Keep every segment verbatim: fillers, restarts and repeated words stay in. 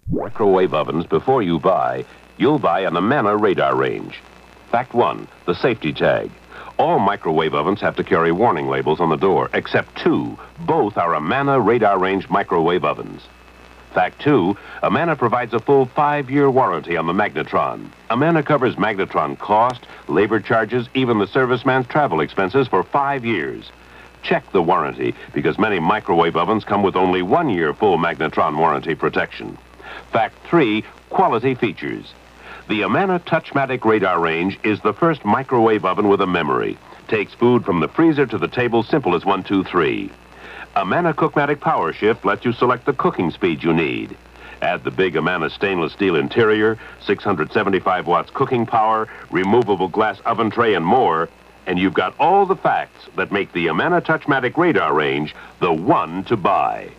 Microwave ovens before you buy, you'll buy an Amana radar range. Fact one, the safety tag. All microwave ovens have to carry warning labels on the door, except two. Both are Amana radar range microwave ovens. Fact two, Amana provides a full five-year warranty on the Magnetron. Amana covers Magnetron cost, labor charges, even the serviceman's travel expenses for five years. Check the warranty, because many microwave ovens come with only one year full Magnetron warranty protection. Fact three, quality features. The Amana Touchmatic radar range is the first microwave oven with a memory. Takes food from the freezer to the table simple as one, two, three. Amana Cookmatic Power Shift lets you select the cooking speed you need. Add the big Amana stainless steel interior, six hundred seventy-five watts cooking power, removable glass oven tray, and more, and you've got all the facts that make the Amana Touchmatic radar range the one to buy.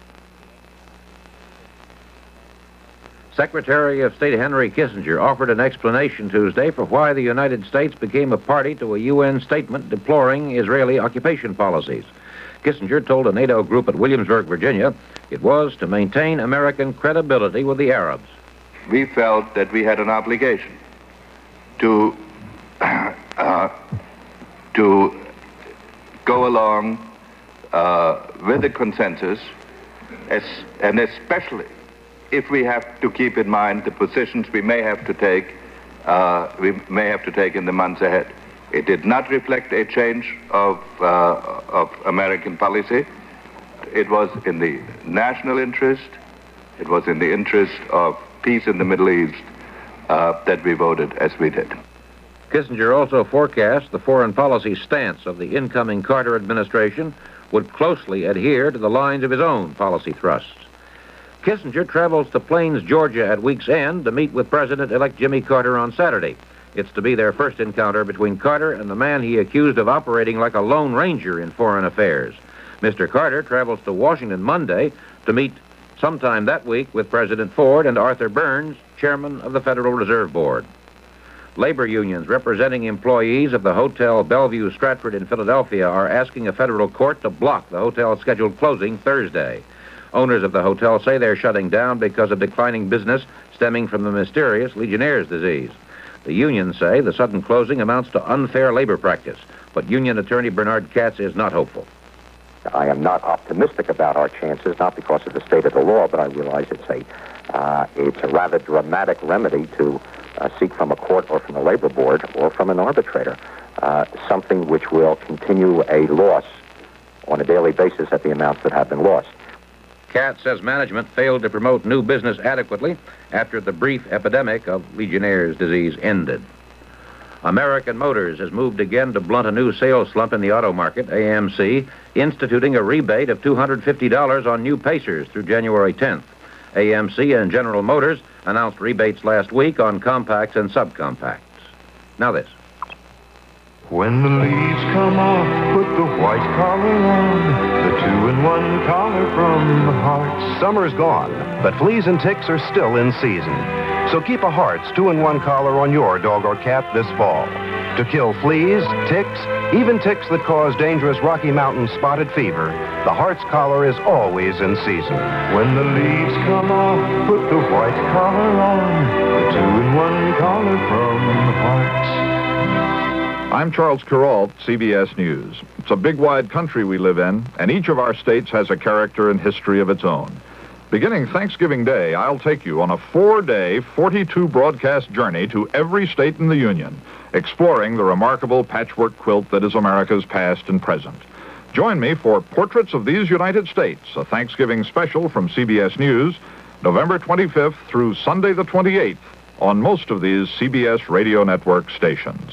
Secretary of State Henry Kissinger offered an explanation Tuesday for why the United States became a party to a U N statement deploring Israeli occupation policies. Kissinger told a NATO group at Williamsburg, Virginia, it was to maintain American credibility with the Arabs. We felt that we had an obligation to, uh, to go along uh, with the consensus, as, and especially if we have to keep in mind the positions we may have to take, uh, we may have to take in the months ahead. It did not reflect a change of, uh, of American policy. It was in the national interest, it was in the interest of peace in the Middle East uh, that we voted as we did. Kissinger also forecast the foreign policy stance of the incoming Carter administration would closely adhere to the lines of his own policy thrusts. Kissinger travels to Plains, Georgia at week's end to meet with President-elect Jimmy Carter on Saturday. It's to be their first encounter between Carter and the man he accused of operating like a lone ranger in foreign affairs. Mister Carter travels to Washington Monday to meet sometime that week with President Ford and Arthur Burns, chairman of the Federal Reserve Board. Labor unions representing employees of the Hotel Bellevue Stratford in Philadelphia are asking a federal court to block the hotel's scheduled closing Thursday. Owners of the hotel say they're shutting down because of declining business stemming from the mysterious Legionnaire's disease. The unions say the sudden closing amounts to unfair labor practice, but union attorney Bernard Katz is not hopeful. I am not optimistic about our chances, not because of the state of the law, but I realize it's a, uh, it's a rather dramatic remedy to uh, seek from a court or from a labor board or from an arbitrator, uh, something which will continue a loss on a daily basis at the amounts that have been lost. Katz says management failed to promote new business adequately after the brief epidemic of Legionnaire's disease ended. American Motors has moved again to blunt a new sales slump in the auto market, A M C, instituting a rebate of two hundred fifty dollars on new Pacers through January tenth. A M C and General Motors announced rebates last week on compacts and subcompacts. Now this. When the leaves come off, put the white collar on, the two-in-one collar from Hearts. Summer's gone, but fleas and ticks are still in season. So keep a Hearts two-in-one collar on your dog or cat this fall. To kill fleas, ticks, even ticks that cause dangerous Rocky Mountain spotted fever, the Hearts collar is always in season. When the leaves come off, put the white collar on, the two-in-one collar from Hearts. I'm Charles Kuralt, C B S News. It's a big, wide country we live in, and each of our states has a character and history of its own. Beginning Thanksgiving Day, I'll take you on a four-day, forty-two broadcast journey to every state in the Union, exploring the remarkable patchwork quilt that is America's past and present. Join me for Portraits of These United States, a Thanksgiving special from C B S News, November twenty-fifth through Sunday the twenty-eighth, on most of these C B S radio network stations.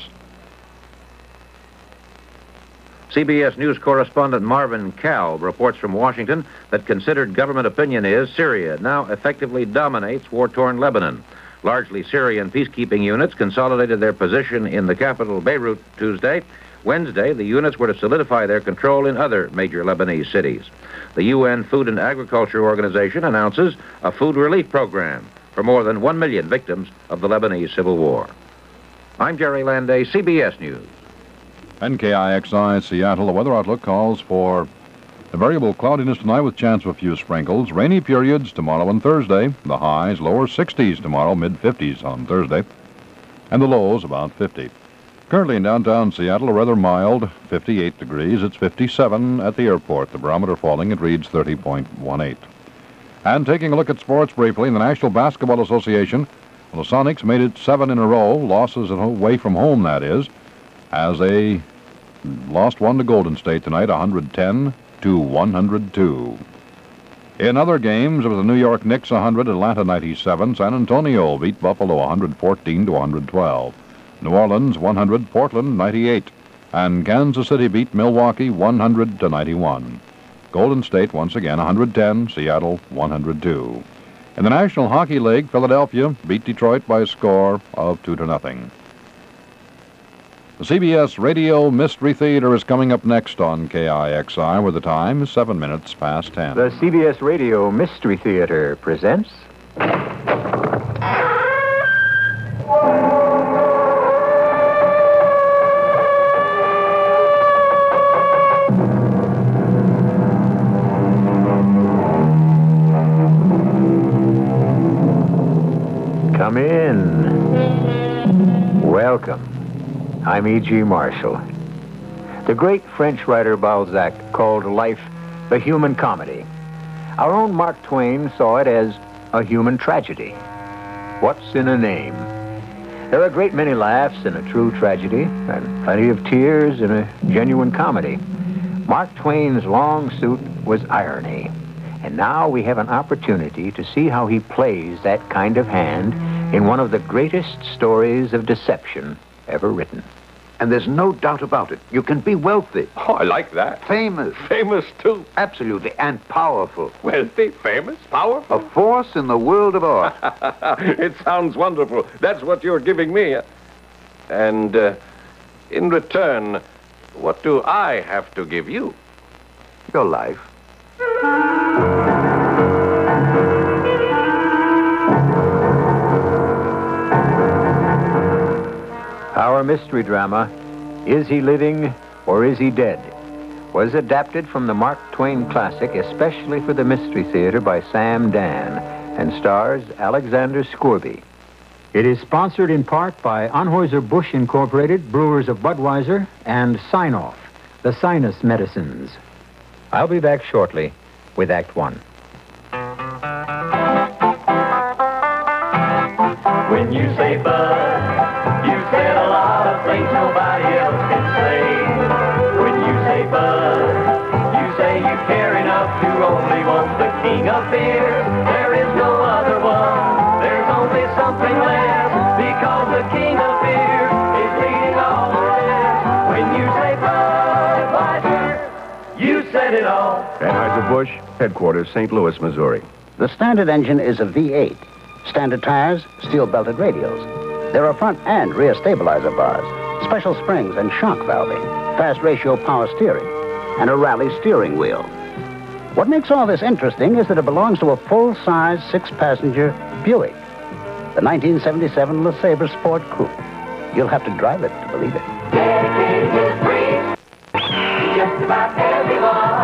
C B S News correspondent Marvin Kalb reports from Washington that considered government opinion is Syria now effectively dominates war-torn Lebanon. Largely Syrian peacekeeping units consolidated their position in the capital Beirut Tuesday. Wednesday, the units were to solidify their control in other major Lebanese cities. The U N Food and Agriculture Organization announces a food relief program for more than one million victims of the Lebanese civil war. I'm Jerry Landay, C B S News. N K I X I Seattle, the weather outlook calls for The variable cloudiness tonight with chance of a few sprinkles. Rainy periods tomorrow and Thursday. The highs lower sixties tomorrow, mid-fifties on Thursday. And the lows about fifty. Currently in downtown Seattle, rather mild, fifty-eight degrees. It's fifty-seven at the airport. The barometer falling. It reads thirty point one eight. And taking a look at sports briefly, in the National Basketball Association, well, the Sonics made it seven in a row, losses away from home, that is, as they lost one to Golden State tonight, one hundred ten to one hundred two. In other games, it was the New York Knicks one hundred, Atlanta ninety-seven. San Antonio beat Buffalo one hundred fourteen to one hundred twelve. New Orleans one hundred, Portland ninety-eight. And Kansas City beat Milwaukee one hundred to ninety-one. Golden State once again one hundred ten, Seattle one hundred two. In the National Hockey League, Philadelphia beat Detroit by a score of two to nothing. The C B S Radio Mystery Theater is coming up next on K I X I, where the time is seven minutes past ten. The C B S Radio Mystery Theater presents... Come in. Welcome. I'm E G. Marshall. The great French writer Balzac called life the human comedy. Our own Mark Twain saw it as a human tragedy. What's in a name? There are a great many laughs in a true tragedy, and plenty of tears in a genuine comedy. Mark Twain's long suit was irony, and now we have an opportunity to see how he plays that kind of hand in one of the greatest stories of deception ever written. And there's no doubt about it. You can be wealthy. Oh, I like that. Famous. Famous, too. Absolutely. And powerful. Wealthy, famous, powerful. A force in the world of art. It sounds wonderful. That's what you're giving me. And uh, in return, what do I have to give you? Your life. Our mystery drama, Is He Living or Is He Dead?, was adapted from the Mark Twain classic especially for the Mystery Theater by Sam Dan and stars Alexander Scourby. It is sponsored in part by Anheuser-Busch Incorporated, Brewers of Budweiser, and Sign-Off, the sinus medicines. I'll be back shortly with Act One. When you say bud, you said a lot of things nobody else can say. When you say bud, you say you care enough to only want the king of beer. There is no other one, there's only something less, because the king of beer is leading all the rest. When you say Budweiser, you said it all. Anheuser-Busch, headquarters, Saint Louis, Missouri. The standard engine is a V eight. Standard tires, steel-belted radials. There are front and rear stabilizer bars, special springs and shock valving, fast ratio power steering, and a rally steering wheel. What makes all this interesting is that it belongs to a full-size, six-passenger Buick, the nineteen seventy-seven LeSabre Sport Coupe. You'll have to drive it to believe it. Dedicated to free, just about everyone.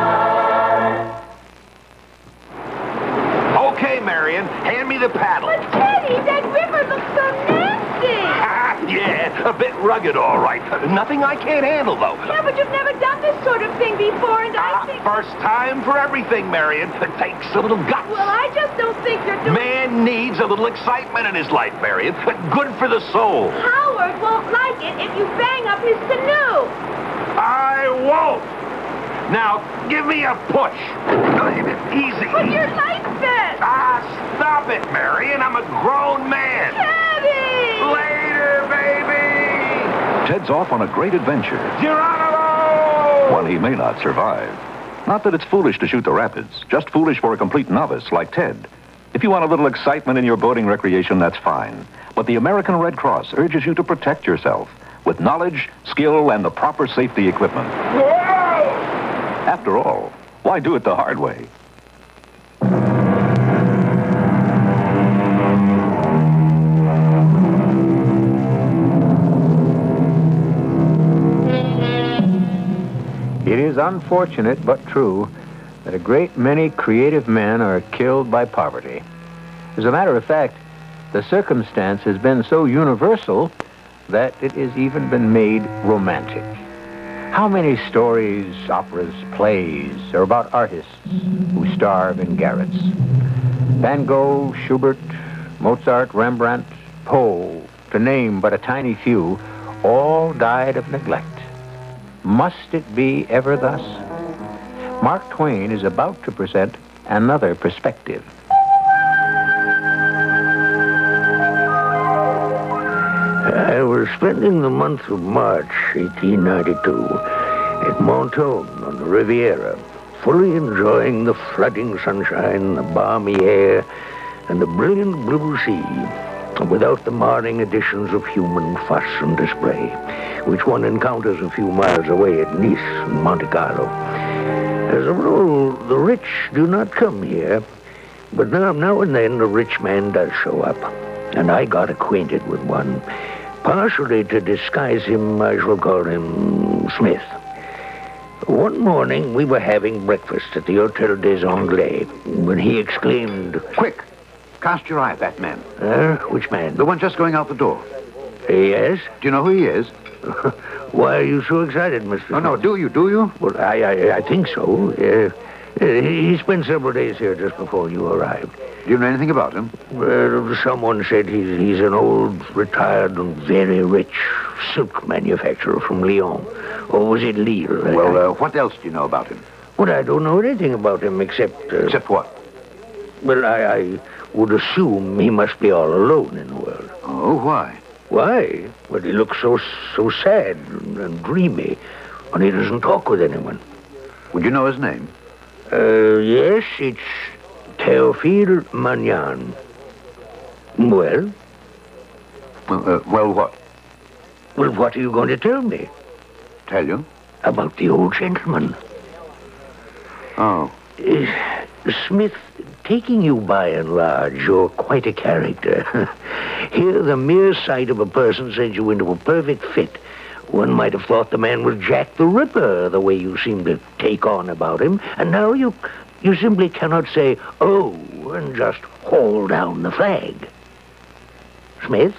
Okay, Marion, hand me the paddle. But, Teddy, that river looks so nasty. Yeah, a bit rugged, all right. Nothing I can't handle, though. Yeah, but you've never done this sort of thing before, and I uh, think... First time for everything, Marion. It takes a little guts. Well, I just don't think you're doing... Man needs a little excitement in his life, Marion. Good for the soul. Howard won't like it if you bang up his canoe. I won't. Now, give me a push. Easy. Put your life vest. Ah, stop it, Marion. I'm a grown man. Teddy! Later, baby! Ted's off on a great adventure. Geronimo! One he may not survive. Not that it's foolish to shoot the rapids, just foolish for a complete novice like Ted. If you want a little excitement in your boating recreation, that's fine. But the American Red Cross urges you to protect yourself with knowledge, skill, and the proper safety equipment. Whoa! After all, why do it the hard way? It is is unfortunate but true that a great many creative men are killed by poverty. As a matter of fact, the circumstance has been so universal that it has even been made romantic. How many stories, operas, plays are about artists who starve in garrets? Van Gogh, Schubert, Mozart, Rembrandt, Poe, to name but a tiny few, all died of neglect. Must it be ever thus? Mark Twain is about to present another perspective. I was spending the month of March, eighteen ninety-two, at Mentone on the Riviera, fully enjoying the flooding sunshine, the balmy air, and the brilliant blue sea, without the marring additions of human fuss and display, which one encounters a few miles away at Nice and Monte Carlo. As a rule, the rich do not come here, but now, now and then a rich man does show up, and I got acquainted with one. Partially to disguise him, I shall call him Smith. One morning, we were having breakfast at the Hotel des Anglais, when he exclaimed, "Quick! Cast your eye at that man." Uh, which man? The one just going out the door. Yes? Do you know who he is? Why are you so excited, Mister Oh, no, do you, do you? Well, I, I, I think so. Uh, he, he spent several days here just before you arrived. Do you know anything about him? Well, someone said he's, he's an old, retired, and very rich silk manufacturer from Lyon. Or was it Lille? Well, uh, what else do you know about him? Well, I don't know anything about him except... Uh, except what? Well, I, I would assume he must be all alone in the world. Oh, why? Why? Well, he looks so so sad and, and dreamy, and he doesn't talk with anyone. Would you know his name? Uh, yes, it's Théophile Magnan. Well? Well, uh, well, what? Well, what are you going to tell me? Tell you? About the old gentleman. Oh. Uh, Smith, taking you by and large, you're quite a character. Here, the mere sight of a person sends you into a perfect fit. One might have thought the man was Jack the Ripper, the way you seem to take on about him. And now you you simply cannot say, oh, and just haul down the flag. Smith?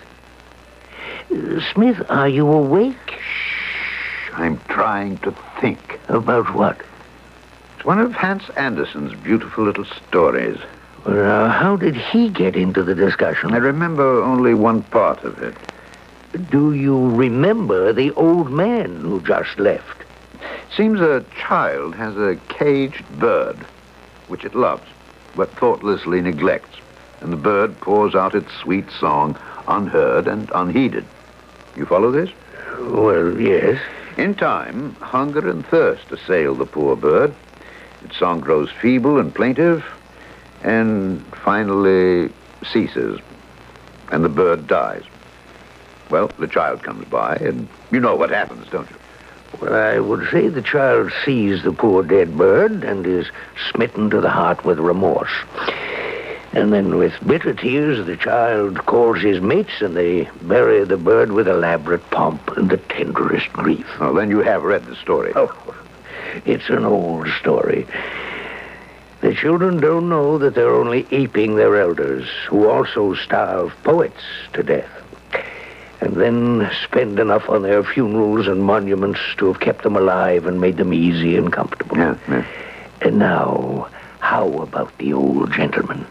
Uh, Smith, are you awake? Shh, I'm trying to think. About what? It's one of Hans Andersen's beautiful little stories. Well, now, how did he get into the discussion? I remember only one part of it. Do you remember the old man who just left? Seems a child has a caged bird, which it loves, but thoughtlessly neglects. And the bird pours out its sweet song, unheard and unheeded. You follow this? Well, yes. In time, hunger and thirst assail the poor bird. Its song grows feeble and plaintive, and finally ceases, and the bird dies. Well, the child comes by, and you know what happens, don't you? Well, I would say the child sees the poor dead bird and is smitten to the heart with remorse. And then with bitter tears, the child calls his mates, and they bury the bird with elaborate pomp and the tenderest grief. Oh, then you have read the story. Oh, it's an old story. The children don't know that they're only aping their elders, who also starve poets to death, and then spend enough on their funerals and monuments to have kept them alive and made them easy and comfortable. Yeah, yeah. And now, how about the old gentleman?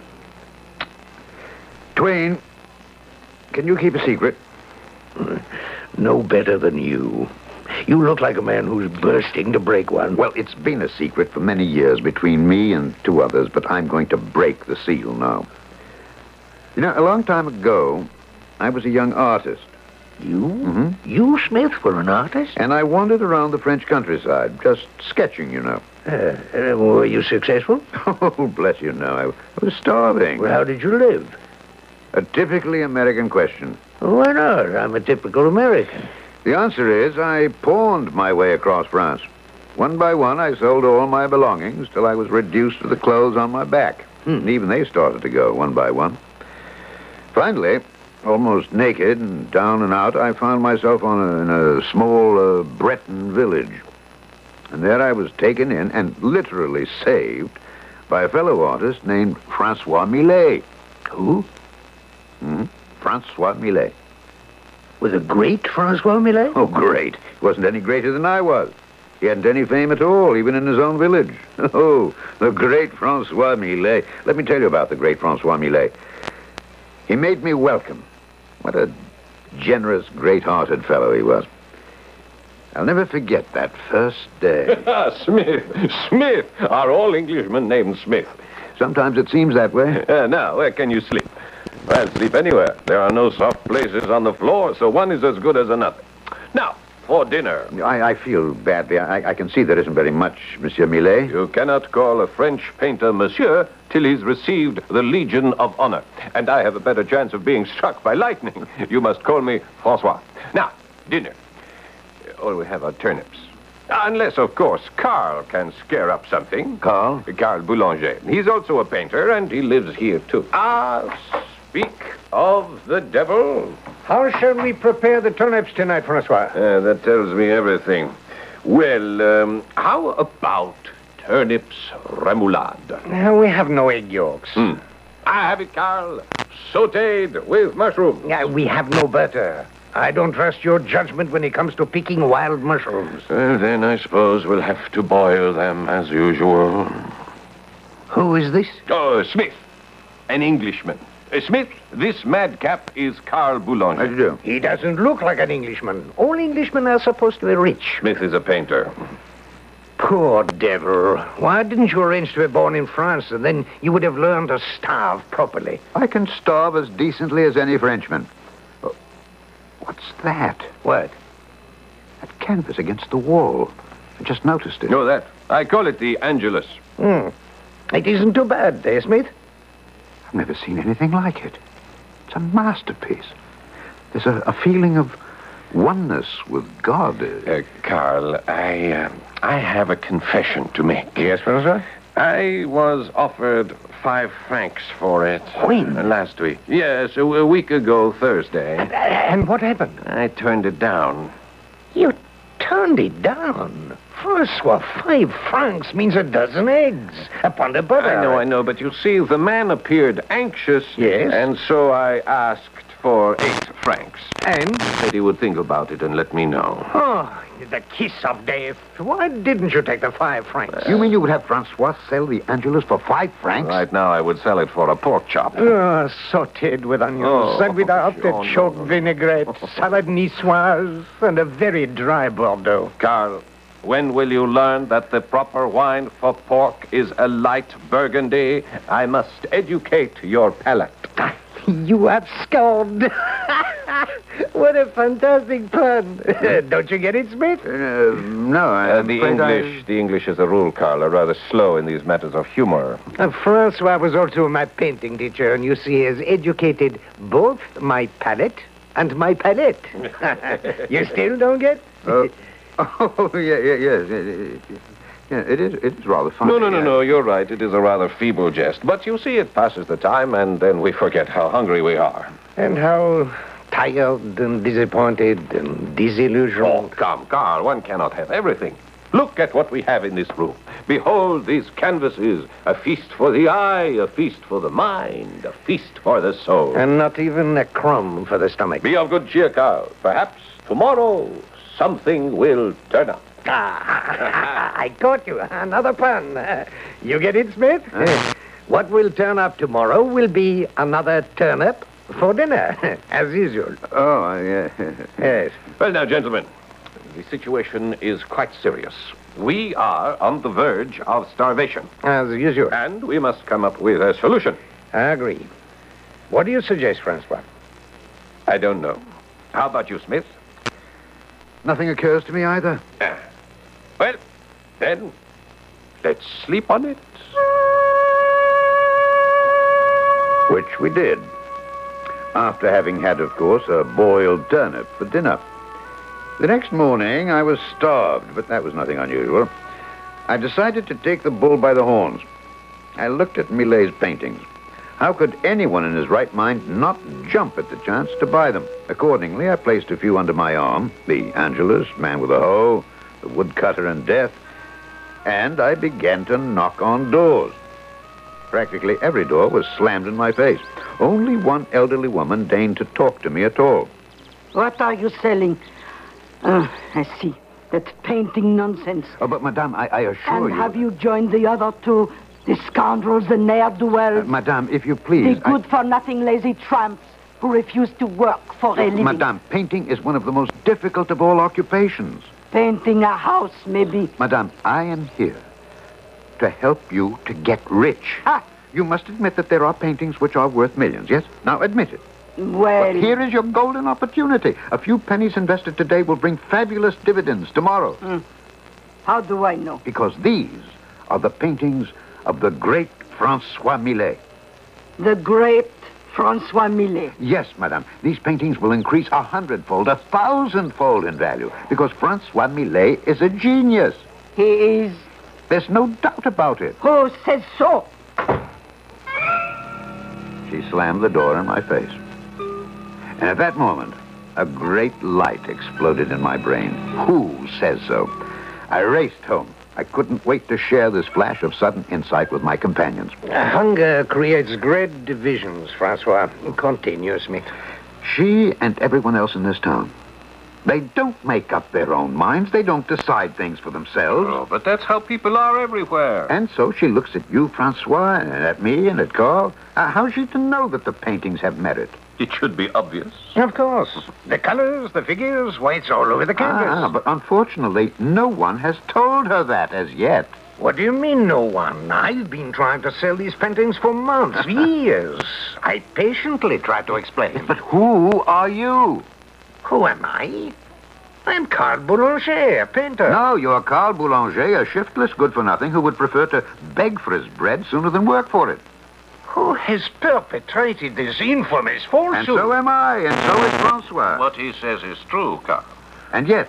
Twain, can you keep a secret? No better than you. You look like a man who's bursting to break one. Well, it's been a secret for many years between me and two others, but I'm going to break the seal now. You know, a long time ago, I was a young artist. You? Mm-hmm. You, Smith, were an artist? And I wandered around the French countryside, just sketching, you know. Uh, uh, were you successful? Oh, bless you, no. I, I was starving. Well, how did you live? A typically American question. Why not? I'm a typical American. The answer is I pawned my way across France. One by one, I sold all my belongings till I was reduced to the clothes on my back. Hmm. And even they started to go one by one. Finally, almost naked and down and out, I found myself on a, in a small uh, Breton village. And there I was taken in and literally saved by a fellow artist named Francois Millet. Who? Hmm? Francois Millet. Was the great Francois Millet? Oh, great. He wasn't any greater than I was. He hadn't any fame at all, even in his own village. Oh, the great Francois Millet. Let me tell you about the great Francois Millet. He made me welcome. What a generous, great-hearted fellow he was. I'll never forget that first day. Smith. Smith. Are all Englishmen named Smith? Sometimes it seems that way. Uh, now, where can you sleep? Well, sleep anywhere. There are no soft places on the floor, so one is as good as another. Now, for dinner. I, I feel badly. I, I can see there isn't very much, Monsieur Millet. You cannot call a French painter monsieur till he's received the Legion of Honor. And I have a better chance of being struck by lightning. You must call me Francois. Now, dinner. All we have are turnips. Unless, of course, Carl can scare up something. Carl? Carl Boulanger. He's also a painter, and he lives here, too. Ah, speak of the devil. How shall we prepare the turnips tonight, Francois? Uh, that tells me everything. Well, um, how about turnips remoulade? Uh, we have no egg yolks. Hmm. I have it, Carl. Sautéed with mushrooms. Uh, we have no butter. I don't trust your judgment when it comes to picking wild mushrooms. Well, then I suppose we'll have to boil them as usual. Who is this? Oh, Smith. An Englishman. Uh, Smith, this madcap is Carl Boulanger. How do you do? He doesn't look like an Englishman. All Englishmen are supposed to be rich. Smith is a painter. Poor devil. Why didn't you arrange to be born in France, and then you would have learned to starve properly? I can starve as decently as any Frenchman. Oh, what's that? What? That canvas against the wall. I just noticed it. No, that. I call it the Angelus. Hmm. It isn't too bad, eh, Smith? I've never seen anything like it. It's a masterpiece. There's a, a feeling of oneness with God. Uh, Carl, I, uh, I have a confession to make. Yes, Francois? I was offered five francs for it. When? Uh, last week. Yes, a, a week ago Thursday. And, and what happened? I turned it down. You turned it down? Francois, five francs means a dozen eggs. Upon the butter. I know, I know, but you see, the man appeared anxious. Yes? And so I asked for eight francs. And? Said he would think about it and let me know. Oh, the kiss of death. Why didn't you take the five francs? You mean you would have Francois sell the Angelus for five francs? Right now, I would sell it for a pork chop. Oh, sautéed with onions, Oh, and without sure, the choke no. vinaigrette, salad niçoise, and a very dry Bordeaux. Carl, when will you learn that the proper wine for pork is a light burgundy? I must educate your palate. You have scored. What a fantastic pun. Don't you get it, Smith? Uh, no, I... Uh, the English, the English as a rule, Carl, are rather slow in these matters of humor. Uh, Francois was also my painting teacher, and you see, he has educated both my palate and my palette. You still don't get? Uh, oh, yeah, yeah, yes. Yeah, yeah, it is, it is rather funny. No, no, no, yeah. no, you're right. It is a rather feeble jest. But you see, it passes the time, and then we forget how hungry we are. And how tired and disappointed and disillusioned. Oh, come, Carl, one cannot have everything. Look at what we have in this room. Behold these canvases, a feast for the eye, a feast for the mind, a feast for the soul. And not even a crumb for the stomach. Be of good cheer, Carl. Perhaps tomorrow something will turn up. Ah, I caught you. Another pun. Uh, you get it, Smith? Uh, what will turn up tomorrow will be another turnip for dinner, as usual. Oh, yeah. Yes. Well, now, gentlemen, the situation is quite serious. We are on the verge of starvation. As usual. And we must come up with a solution. I agree. What do you suggest, Francois? I don't know. How about you, Smith? Nothing occurs to me either. Uh, well, then, let's sleep on it. Which we did. After having had, of course, a boiled turnip for dinner. The next morning, I was starved, but that was nothing unusual. I decided to take the bull by the horns. I looked at Millet's paintings. How could anyone in his right mind not jump at the chance to buy them? Accordingly, I placed a few under my arm. The Angelus, Man with a Hoe, The Woodcutter and Death, and I began to knock on doors. Practically every door was slammed in my face. Only one elderly woman deigned to talk to me at all. What are you selling? Oh, I see. That painting nonsense. Oh, but, Madame, I, I assure and you... And have you joined the other two? The scoundrels, the ne'er-do-wells? Uh, Madame, if you please... The good-for-nothing lazy tramps who refuse to work for a living. Madame, painting is one of the most difficult of all occupations. Painting a house, maybe. Madame, I am here to help you to get rich. Ah. You must admit that there are paintings which are worth millions, yes? Now, admit it. Well... But here is your golden opportunity. A few pennies invested today will bring fabulous dividends tomorrow. Mm. How do I know? Because these are the paintings of the great Francois Millet. The great Francois Millet? Yes, madame. These paintings will increase a hundredfold, a thousandfold in value, because Francois Millet is a genius. He is? There's no doubt about it. Who says so? She slammed the door in my face. And at that moment, a great light exploded in my brain. Who says so? I raced home. I couldn't wait to share this flash of sudden insight with my companions. Hunger creates great divisions, Francois. Continue, Smith. She and everyone else in this town, they don't make up their own minds. They don't decide things for themselves. Oh, but that's how people are everywhere. And so she looks at you, Francois, and at me, and at Carl. Uh, how's she to know that the paintings have merit? It should be obvious. Of course. The colors, the figures, why, it's all over the canvas. Ah, but unfortunately, no one has told her that as yet. What do you mean, no one? I've been trying to sell these paintings for months, years. I patiently tried to explain. But who are you? Who am I? I'm Carl Boulanger, a painter. No, you're Carl Boulanger, a shiftless good-for-nothing who would prefer to beg for his bread sooner than work for it. Who has perpetrated this infamous falsehood? And so am I, and so is Francois. What he says is true, Carl. And yet,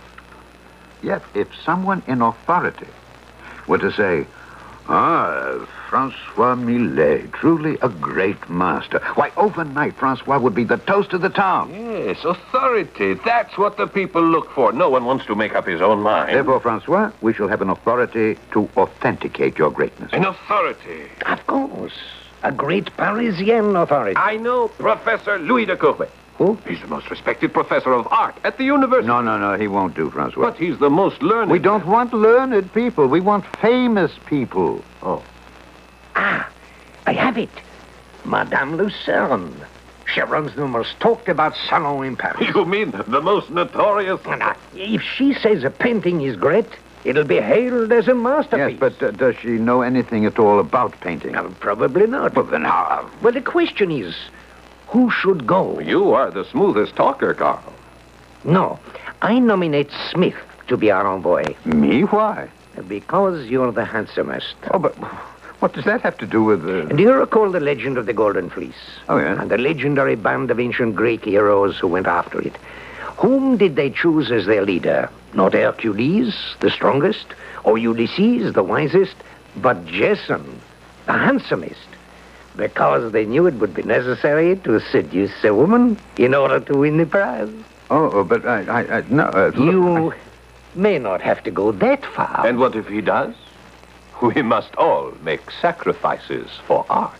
yet, if someone in authority were to say, ah, Francois Millet, truly a great master, why, overnight, Francois would be the toast of the town. Yes, authority. That's what the people look for. No one wants to make up his own mind. Therefore, Francois, we shall have an authority to authenticate your greatness. An authority? Of course. A great Parisian authority. I know Professor Louis de Courbet. Who? He's the most respected professor of art at the university. No, no, no, he won't do, Francois. But he's the most learned. We don't want learned people. We want famous people. Oh. Ah, I have it. Madame Lucerne. She runs the most talked about salon in Paris. You mean the most notorious? Now, if she says a painting is great, it'll be hailed as a masterpiece. Yes, but uh, does she know anything at all about painting? Uh, probably not. Well, then how? Well, the question is, who should go? You are the smoothest talker, Carl. No, I nominate Smith to be our envoy. Me? Why? Because you're the handsomest. Oh, but what does that have to do with... Uh... Do you recall the legend of the Golden Fleece? Oh, yeah. And the legendary band of ancient Greek heroes who went after it. Whom did they choose as their leader? Not Hercules, the strongest, or Ulysses, the wisest, but Jason, the handsomest. Because they knew it would be necessary to seduce a woman in order to win the prize. Oh, but I... I, I no, uh, you I... may not have to go that far. And what if he does? We must all make sacrifices for art.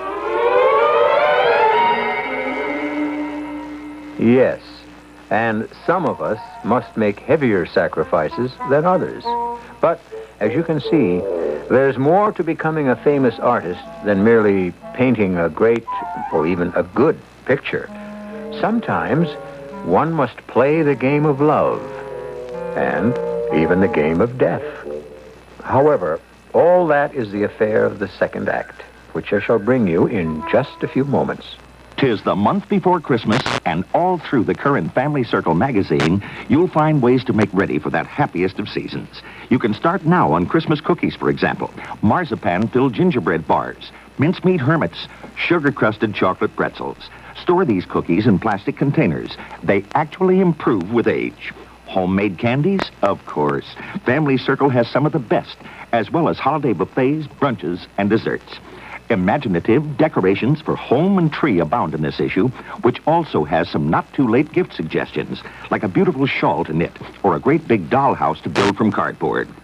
Yes, and some of us must make heavier sacrifices than others. But, as you can see, there's more to becoming a famous artist than merely painting a great or even a good picture. Sometimes one must play the game of love and even the game of death. However, all that is the affair of the second act, which I shall bring you in just a few moments. 'Tis the month before Christmas, and all through the current Family Circle magazine, you'll find ways to make ready for that happiest of seasons. You can start now on Christmas cookies, for example, marzipan-filled gingerbread bars, mincemeat hermits, sugar-crusted chocolate pretzels. Store these cookies in plastic containers. They actually improve with age. Homemade candies? Of course. Family Circle has some of the best, as well as holiday buffets, brunches, and desserts. Imaginative decorations for home and tree abound in this issue, which also has some not-too-late gift suggestions, like a beautiful shawl to knit or a great big dollhouse to build from cardboard.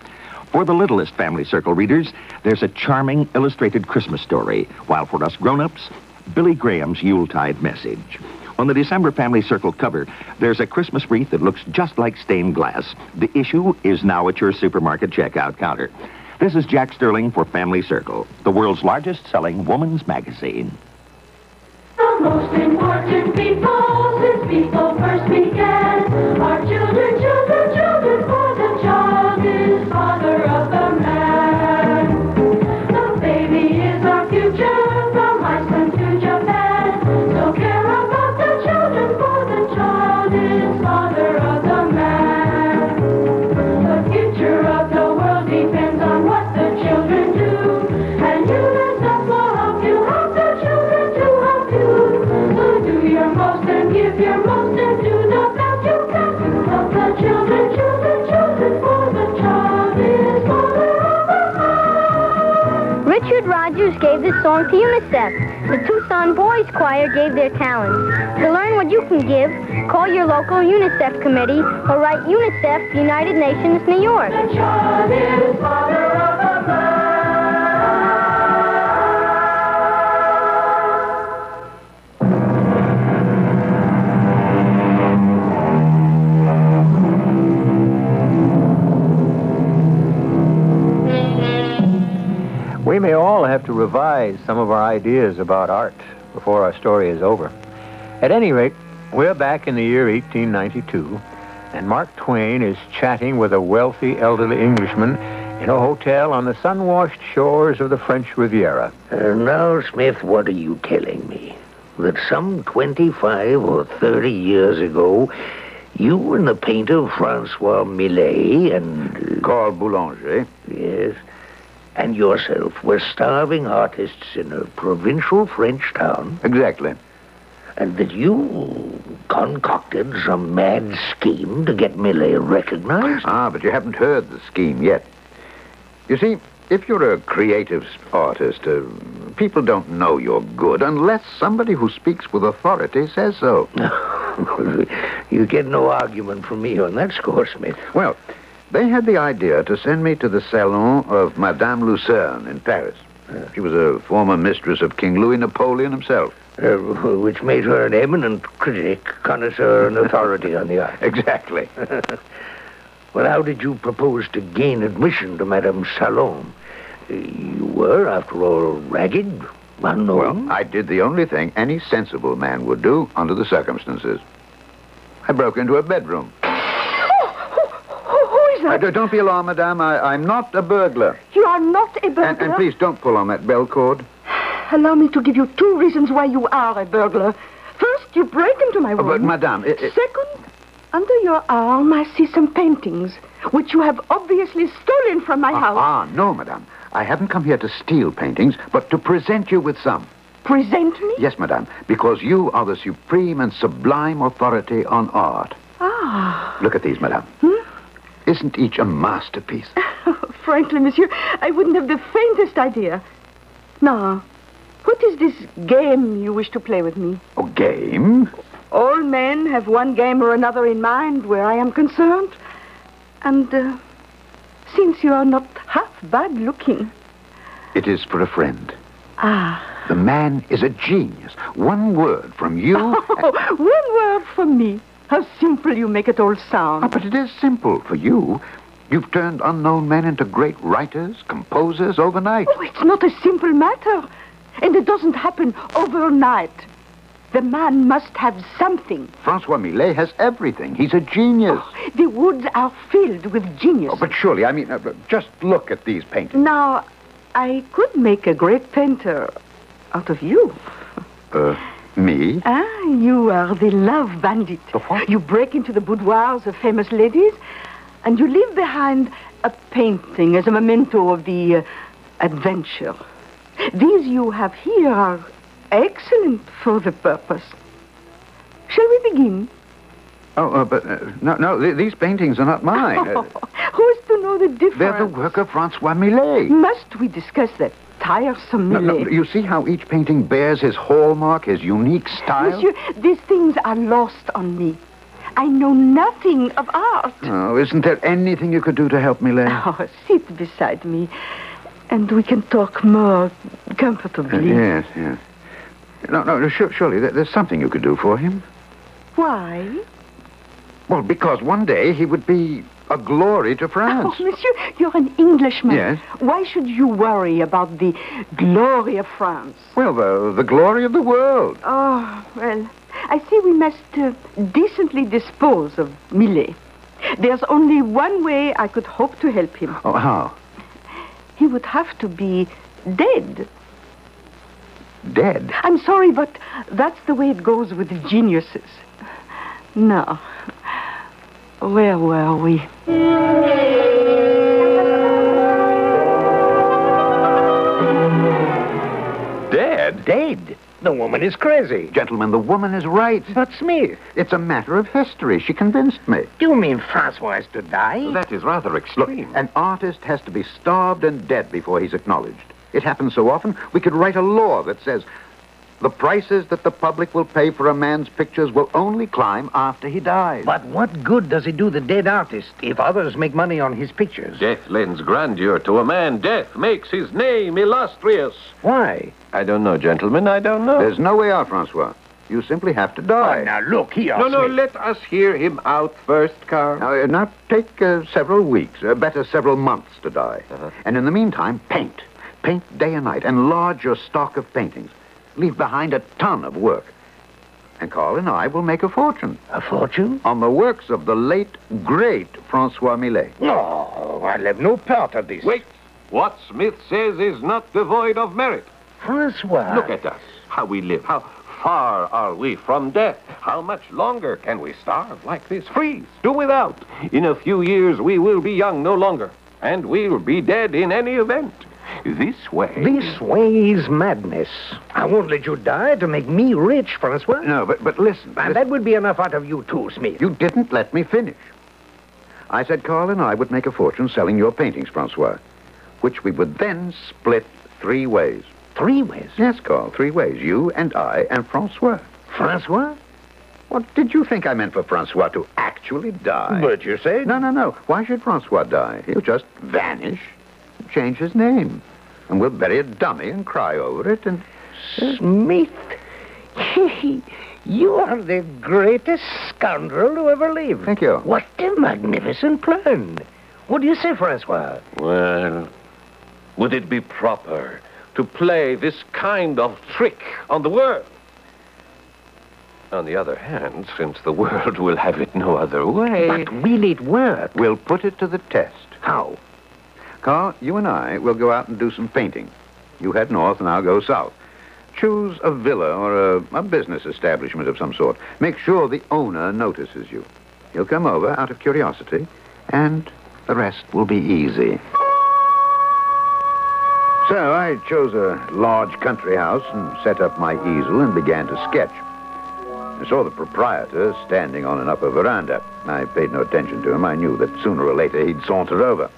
For the littlest Family Circle readers, there's a charming illustrated Christmas story, while for us grown-ups, Billy Graham's Yuletide message. On the December Family Circle cover, there's a Christmas wreath that looks just like stained glass. The issue is now at your supermarket checkout counter. This is Jack Sterling for Family Circle, the world's largest-selling woman's magazine. The most important people since people first began are children, children, children, for the child is father of the man. The baby is our future, from Iceland to Japan. So care about the children, for the child is father of the man. The future of the world depends on what the children do, and UNICEF will help you help the children to help you. So do your most and give your most and do the best you can to help the children, children, children, for the child is father of the man. Richard Rogers gave this song to UNICEF. The Tucson Boys Choir gave their talents. To learn what you can give, call your local UNICEF committee or write UNICEF, United Nations, New York. The child is father of the man. We may all have to revise some of our ideas about art before our story is over. At any rate, we're back in the year eighteen ninety-two, and Mark Twain is chatting with a wealthy elderly Englishman in a hotel on the sun-washed shores of the French Riviera. Uh, now, Smith, what are you telling me? That some twenty-five or thirty years ago, you and the painter Francois Millet and... Uh, Carl Boulanger. Yes. And yourself were starving artists in a provincial French town? Exactly. And that you concocted some mad scheme to get Millet recognized? Ah, but you haven't heard the scheme yet. You see, if you're a creative artist, uh, people don't know you're good unless somebody who speaks with authority says so. You get no argument from me on that score, Smith. Well, they had the idea to send me to the salon of Madame Lucerne in Paris. Uh, she was a former mistress of King Louis Napoleon himself. Uh, which made her an eminent critic, connoisseur, and authority on the art. Exactly. Well, how did you propose to gain admission to Madame's salon? Uh, you were, after all, ragged, unknown. Well, I did the only thing any sensible man would do under the circumstances. I broke into a bedroom. Uh, don't be alarmed, madame. I, I'm not a burglar. You are not a burglar? And, and please don't pull on that bell cord. Allow me to give you two reasons why you are a burglar. First, you break into my room. Oh, but, madame... It, it... Second, under your arm, I see some paintings, which you have obviously stolen from my ah, house. Ah, no, madame. I haven't come here to steal paintings, but to present you with some. Present me? Yes, madame, because you are the supreme and sublime authority on art. Ah. Look at these, madame. Hmm? Isn't each a masterpiece? Frankly, monsieur, I wouldn't have the faintest idea. Now, what is this game you wish to play with me? A game? All men have one game or another in mind where I am concerned. And uh, since you are not half bad looking... It is for a friend. Ah. The man is a genius. One word from you... Oh, one word from me. How simple you make it all sound. Oh, but it is simple for you. You've turned unknown men into great writers, composers overnight. Oh, it's not a simple matter. And it doesn't happen overnight. The man must have something. Francois Millet has everything. He's a genius. Oh, the woods are filled with genius. Oh, but surely, I mean, uh, just look at these paintings. Now, I could make a great painter out of you. Uh, me? Ah, you are the love bandit. The what? You break into the boudoirs of famous ladies, and you leave behind a painting as a memento of the uh, adventure. These you have here are excellent for the purpose. Shall we begin? Oh, uh, but uh, no, no, th- these paintings are not mine. Oh, who is to know the difference? They're the work of Francois Millet. Must we discuss that tiresome No, Millet? no, you see how each painting bears his hallmark, his unique style? Monsieur, these things are lost on me. I know nothing of art. Oh, isn't there anything you could do to help me, Leigh? Oh, sit beside me, and we can talk more comfortably. Uh, yes, yes. No, no, sure, surely there, there's something you could do for him. Why? Well, because one day he would be a glory to France. Oh, monsieur, you're an Englishman. Yes. Why should you worry about the glory of France? Well, the, the glory of the world. Oh, well, I see we must uh, decently dispose of Millet. There's only one way I could hope to help him. Oh, how? He would have to be dead. Dead? I'm sorry, but that's the way it goes with geniuses. Now, where were we? Dead? Dead? The woman is crazy. Gentlemen, the woman is right. But Smith... It's a matter of history. She convinced me. Do you mean Francois is to die? That is rather extreme. Look, an artist has to be starved and dead before he's acknowledged. It happens so often, we could write a law that says the prices that the public will pay for a man's pictures will only climb after he dies. But what good does it do the dead artist if others make money on his pictures? Death lends grandeur to a man. Death makes his name illustrious. Why? I don't know, gentlemen. I don't know. There's no way out, Francois. You simply have to die. Oh, now, look here, No, no, Smith. let us hear him out first, Carl. Now, uh, now take uh, several weeks, uh, better several months to die. Uh-huh. And in the meantime, paint. Paint day and night. Enlarge your stock of paintings. Leave behind a ton of work. And Carl and I will make a fortune. A fortune? On the works of the late, great Francois Millet. No, I'll have no part of this. Wait. What Smith says is not devoid of merit. Francois. Look at us. How we live. How far are we from death? How much longer can we starve like this? Freeze. Do without. In a few years, we will be young no longer. And we'll be dead in any event. This way... This way is madness. I won't let you die to make me rich, Francois. No, but, but listen. And listen. that would be enough out of you too, Smith. You didn't let me finish. I said Carl and I would make a fortune selling your paintings, Francois, which we would then split three ways. Three ways? Yes, Carl, three ways. You and I and Francois. Francois? What did you think I meant for Francois to actually die? But you said... No, no, no. Why should Francois die? He'll just vanish, change his name, and we'll bury a dummy and cry over it and... Smith, you are the greatest scoundrel who ever lived. Thank you. What a magnificent plan. What do you say, Francois? Well, would it be proper to play this kind of trick on the world? On the other hand, since the world will have it no other way... But will it work? We'll put it to the test. How? Carl, you and I will go out and do some painting. You head north and I'll go south. Choose a villa or a, a business establishment of some sort. Make sure the owner notices you. He'll come over out of curiosity, and the rest will be easy. So I chose a large country house and set up my easel and began to sketch. I saw the proprietor standing on an upper veranda. I paid no attention to him. I knew that sooner or later he'd saunter over.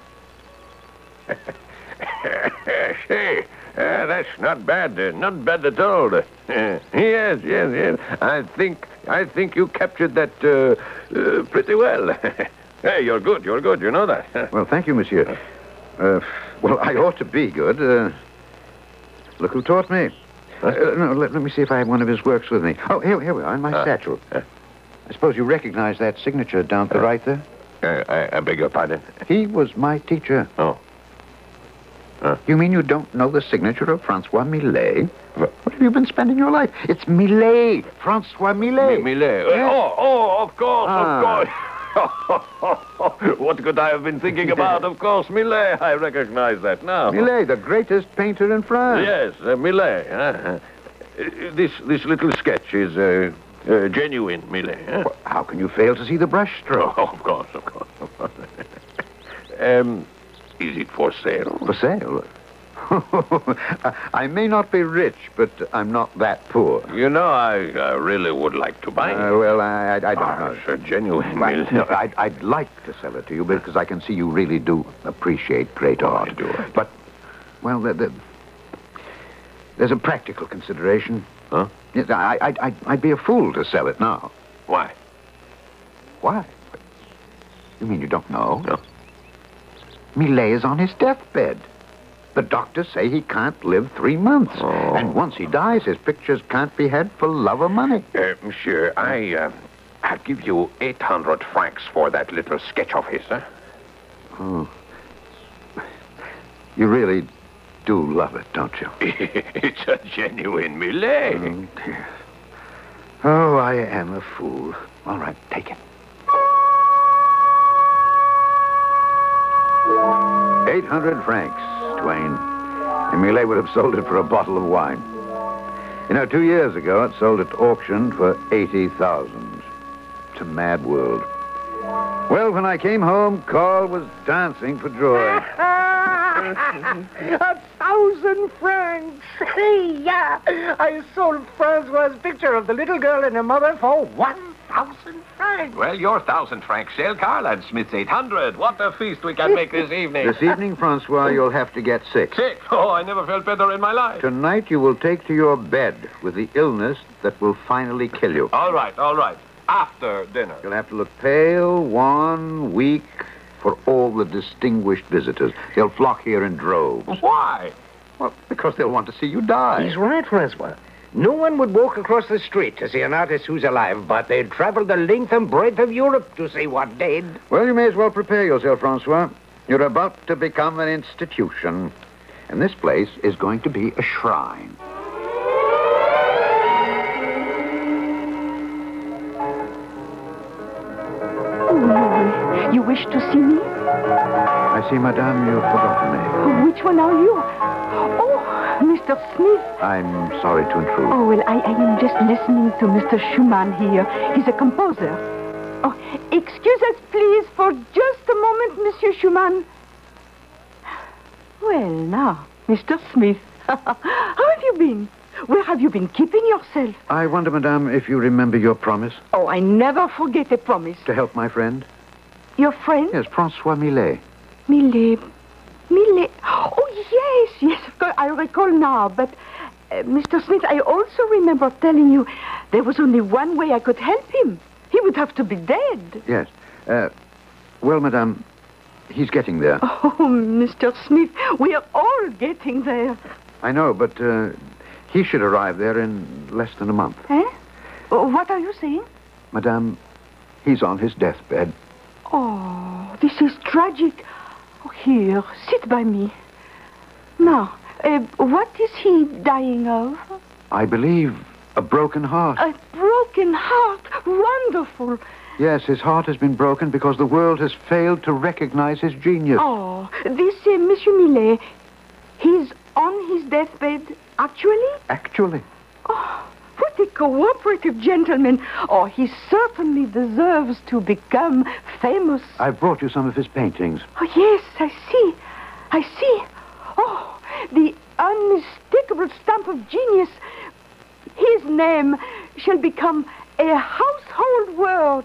Say, uh, that's not bad. Uh, not bad at all. Uh, yes, yes, yes. I think I think you captured that uh, uh, pretty well. Hey, you're good. You're good. You know that. Well, thank you, monsieur. Uh, well, I ought to be good. Uh, look who taught me. Uh, no, let, let me see if I have one of his works with me. Oh, here, here we are, in my Uh, satchel. uh. I suppose you recognize that signature down to the right there? Uh, I, I beg your pardon. He was my teacher. Oh. Uh. You mean you don't know the signature of Francois Millet? What have you been spending your life? It's Millet. Francois Millet. Mi- Millet. Uh, Oh, oh, of course, of course. What could I have been thinking about? Of course, Millet. I recognize that now. Millet, the greatest painter in France. Yes, uh, Millet. Uh, uh, this this little sketch is uh, uh, genuine, Millet. Huh? Well, how can you fail to see the brushstroke? Oh, of course, of course, of course. um, is it for sale? For sale? I may not be rich, but I'm not that poor. You know, I, I really would like to buy it. Uh, well, I, I, I don't Ah, know. it's a genuine Well, Millet. no, I'd, I'd like to sell it to you because I can see you really do appreciate great Oh, art. I do, I do. But, well, the, the, there's a practical consideration. Huh? Yes, I, I, I, I'd be a fool to sell it now. Why? Why? You mean you don't know? No. Millet is on his deathbed. The doctors say he can't live three months. Oh. And once he dies, his pictures can't be had for love or money. Uh, monsieur, I, uh, I'll give you eight hundred francs for that little sketch of his, huh? Oh. You really do love it, don't you? It's a genuine Millet. Oh, dear. Oh, I am a fool. All right, take it. Eight hundred francs, Twain. And Millet would have sold it for a bottle of wine. You know, two years ago, it sold at auction for eighty thousand. It's a mad world. Well, when I came home, Carl was dancing for joy. A thousand francs. Yeah. I sold Francois's picture of the little girl and her mother for one thousand francs. Well, your thousand franc sale, Carl, and Smith's eight hundred. What a feast we can make this evening. This evening, Francois, you'll have to get sick. Sick? Oh, I never felt better in my life. Tonight, you will take to your bed with the illness that will finally kill you. All right, all right. After dinner. You'll have to look pale, wan, weak for all the distinguished visitors. They'll flock here in droves. Why? Well, because they'll want to see you die. He's right, Francois. No one would walk across the street to see an artist who's alive, but they'd travel the length and breadth of Europe to see what did. Well, you may as well prepare yourself, Francois. You're about to become an institution. And this place is going to be a shrine. Oh, you wish to see me? I see, madame, you've forgotten me. Which one are you? Oh, Mister Smith. I'm sorry to intrude. Oh, well, I, I am just listening to Mister Schumann here. He's a composer. Oh, excuse us, please, for just a moment, Monsieur Schumann. Well, now, Mister Smith, how have you been? Where have you been keeping yourself? I wonder, madame, if you remember your promise. Oh, I never forget a promise. To help my friend? Your friend? Yes, Francois Millet. Millet. Millet. Oh, yes, yes, of course, I recall now. But, uh, Mister Smith, I also remember telling you there was only one way I could help him. He would have to be dead. Yes. Uh, well, madame, he's getting there. Oh, Mister Smith, we are all getting there. I know, but uh, he should arrive there in less than a month. Eh? What are you saying? Madame, he's on his deathbed. Oh, this is tragic. Oh, here, sit by me. Now, uh, what is he dying of? I believe a broken heart. A broken heart? Wonderful. Yes, his heart has been broken because the world has failed to recognize his genius. Oh, this uh, Monsieur Millet, he's on his deathbed, actually? Actually. Oh, what a cooperative gentleman. Oh, he certainly deserves to become famous. I've brought you some of his paintings. Oh, yes, I see. I see. Oh, the unmistakable stamp of genius. His name shall become a household word.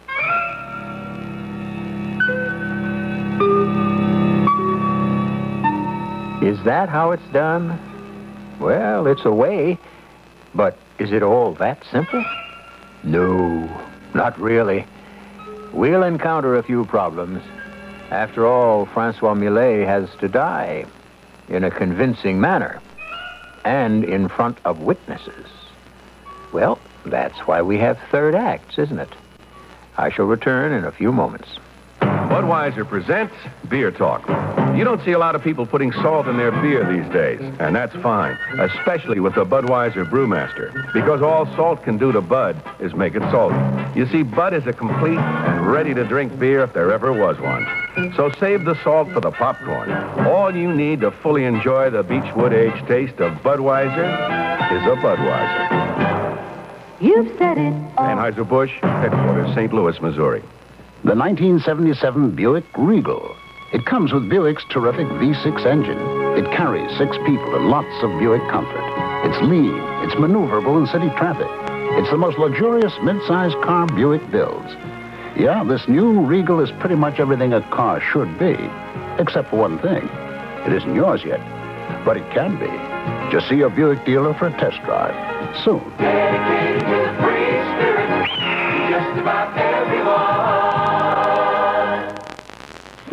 Is that how it's done? Well, it's a way. But is it all that simple? No, not really. We'll encounter a few problems. After all, Francois Millet has to die in a convincing manner and in front of witnesses. Well, that's why we have third acts, isn't it? I shall return in a few moments. Budweiser presents Beer Talk. You don't see a lot of people putting salt in their beer these days, and that's fine, especially with the Budweiser Brewmaster, because all salt can do to Bud is make it salty. You see, Bud is a complete and ready-to-drink beer if there ever was one. So save the salt for the popcorn. All you need to fully enjoy the Beechwood Age taste of Budweiser is a Budweiser. You've said it. Anheuser-Busch, headquarters, Saint Louis, Missouri. The nineteen seventy-seven Buick Regal. It comes with Buick's terrific V six engine. It carries six people and lots of Buick comfort. It's lean, it's maneuverable in city traffic. It's the most luxurious mid-sized car Buick builds. Yeah, this new Regal is pretty much everything a car should be, except for one thing. It isn't yours yet, but it can be. Just see your Buick dealer for a test drive soon. Dedicated to the free spirit, just about everyone.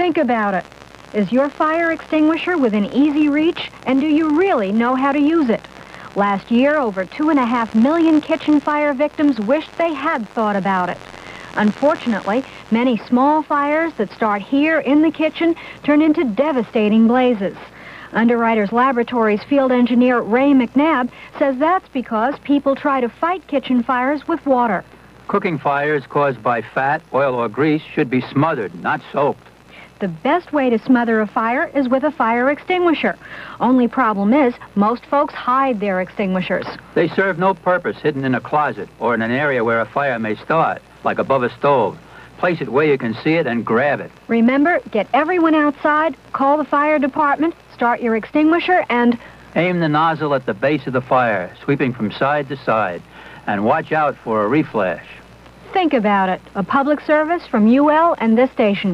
Think about it. Is your fire extinguisher within easy reach, and do you really know how to use it? Last year, over two and a half million kitchen fire victims wished they had thought about it. Unfortunately, many small fires that start here in the kitchen turn into devastating blazes. Underwriters Laboratories field engineer Ray McNabb says that's because people try to fight kitchen fires with water. Cooking fires caused by fat, oil, or grease should be smothered, not soaked. The best way to smother a fire is with a fire extinguisher. Only problem is, most folks hide their extinguishers. They serve no purpose hidden in a closet or in an area where a fire may start, like above a stove. Place it where you can see it and grab it. Remember, get everyone outside, call the fire department, start your extinguisher, and... Aim the nozzle at the base of the fire, sweeping from side to side, and watch out for a reflash. Think about it. A public service from U L and this station.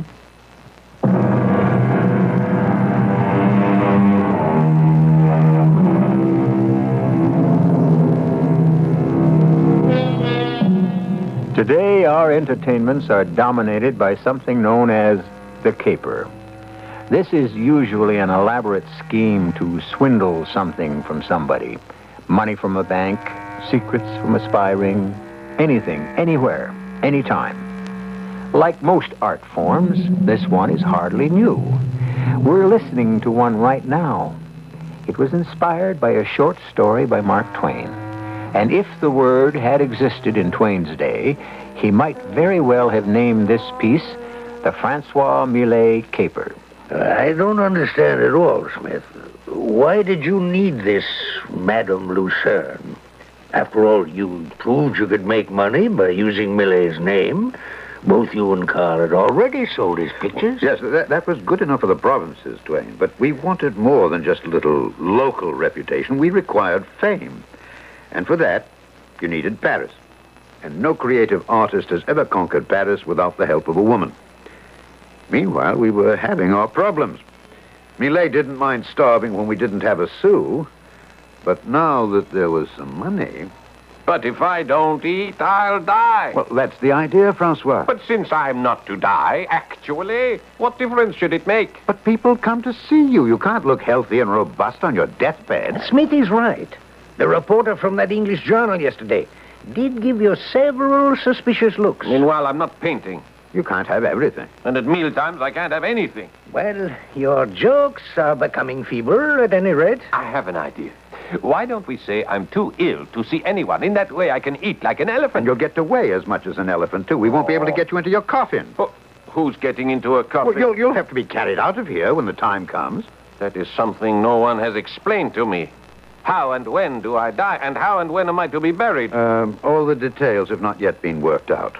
Today, our entertainments are dominated by something known as the caper. This is usually an elaborate scheme to swindle something from somebody. Money from a bank, secrets from a spy ring, anything, anywhere, anytime. Like most art forms, this one is hardly new. We're listening to one right now. It was inspired by a short story by Mark Twain. And if the word had existed in Twain's day, he might very well have named this piece the Francois Millet Caper. I don't understand at all, Smith. Why did you need this Madame Lucerne? After all, you proved you could make money by using Millet's name. Both you and Carl had already sold his pictures. Yes, that, that was good enough for the provinces, Twain. But we wanted more than just a little local reputation. We required fame. And for that, you needed Paris. And no creative artist has ever conquered Paris without the help of a woman. Meanwhile, we were having our problems. Millet didn't mind starving when we didn't have a sou. But now that there was some money... But if I don't eat, I'll die. Well, that's the idea, Francois. But since I'm not to die, actually, what difference should it make? But people come to see you. You can't look healthy and robust on your deathbed. Smithy's right. The reporter from that English journal yesterday did give you several suspicious looks. Meanwhile, I'm not painting. You can't have everything. And at mealtimes, I can't have anything. Well, your jokes are becoming feeble, at any rate. I have an idea. Why don't we say I'm too ill to see anyone? In that way, I can eat like an elephant. And you'll get to weigh as much as an elephant, too. We won't be able to get you into your coffin. Oh, who's getting into a coffin? Well, you'll, you'll have to be carried out of here when the time comes. That is something no one has explained to me. How and when do I die? And how and when am I to be buried? Um, all the details have not yet been worked out.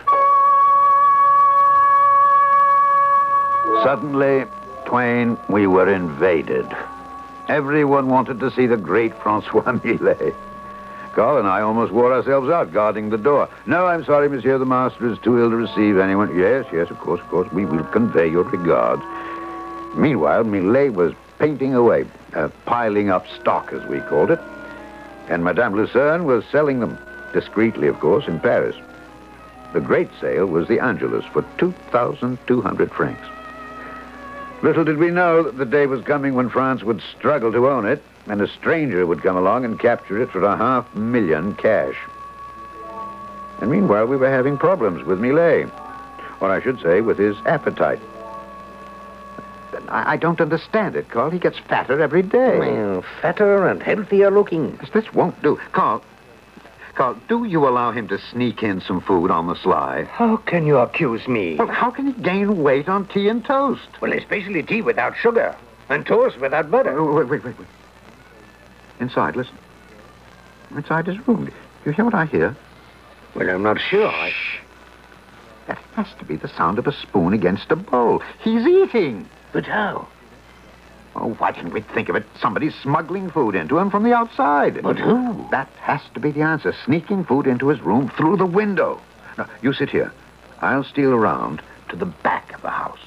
Suddenly, Twain, we were invaded. Everyone wanted to see the great Francois Millet. Carl and I almost wore ourselves out guarding the door. No, I'm sorry, monsieur, the master is too ill to receive anyone. Yes, yes, of course, of course, we will convey your regards. Meanwhile, Millet was painting away, uh, piling up stock, as we called it. And Madame Lucerne was selling them, discreetly, of course, in Paris. The great sale was the Angelus for two thousand two hundred francs. Little did we know that the day was coming when France would struggle to own it, and a stranger would come along and capture it for a half million cash. And meanwhile, we were having problems with Millet, or I should say, with his appetite. I, I don't understand it, Carl. He gets fatter every day. Well, fatter and healthier looking. This, this won't do. Carl, Carl, do you allow him to sneak in some food on the sly? How can you accuse me? Well, how can he gain weight on tea and toast? Well, especially tea without sugar and toast without butter. Oh, wait, wait, wait, wait. Inside, listen. Inside his room. You hear what I hear? Well, I'm not sure. I... Shh. That has to be the sound of a spoon against a bowl. He's eating. But how? Oh, why didn't we think of it? Somebody's smuggling food into him from the outside. But who? That has to be the answer. Sneaking food into his room through the window. Now, you sit here. I'll steal around to the back of the house.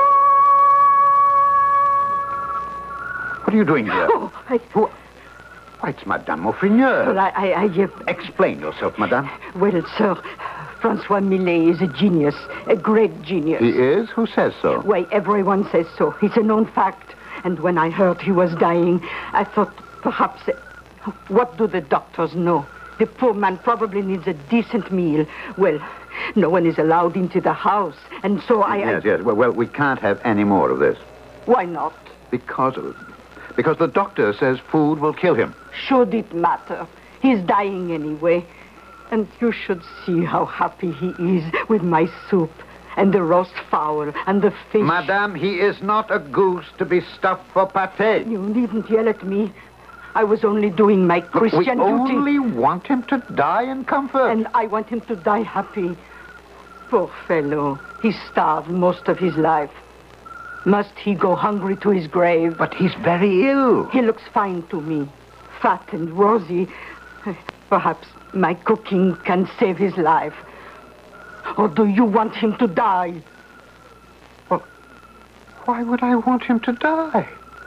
What are you doing here? Oh, I... Who... Why, it's Madame Maufrigneuse. Well, I... I, I uh... Explain yourself, Madame. Well, sir, Francois Millet is a genius, a great genius. He is? Who says so? Why, everyone says so. It's a known fact. And when I heard he was dying, I thought perhaps... What do the doctors know? The poor man probably needs a decent meal. Well, no one is allowed into the house, and so I... Yes, I... yes. Well, well, we can't have any more of this. Why not? Because of... Because the doctor says food will kill him. Should it matter? He's dying anyway. And you should see how happy he is with my soup and the roast fowl and the fish. Madame, he is not a goose to be stuffed for pâté. You needn't yell at me. I was only doing my Christian we duty. We only want him to die in comfort. And I want him to die happy. Poor fellow. He starved most of his life. Must he go hungry to his grave? But he's very ill. He looks fine to me. Fat and rosy. Perhaps my cooking can save his life. Or do you want him to die? Well, why would I want him to die?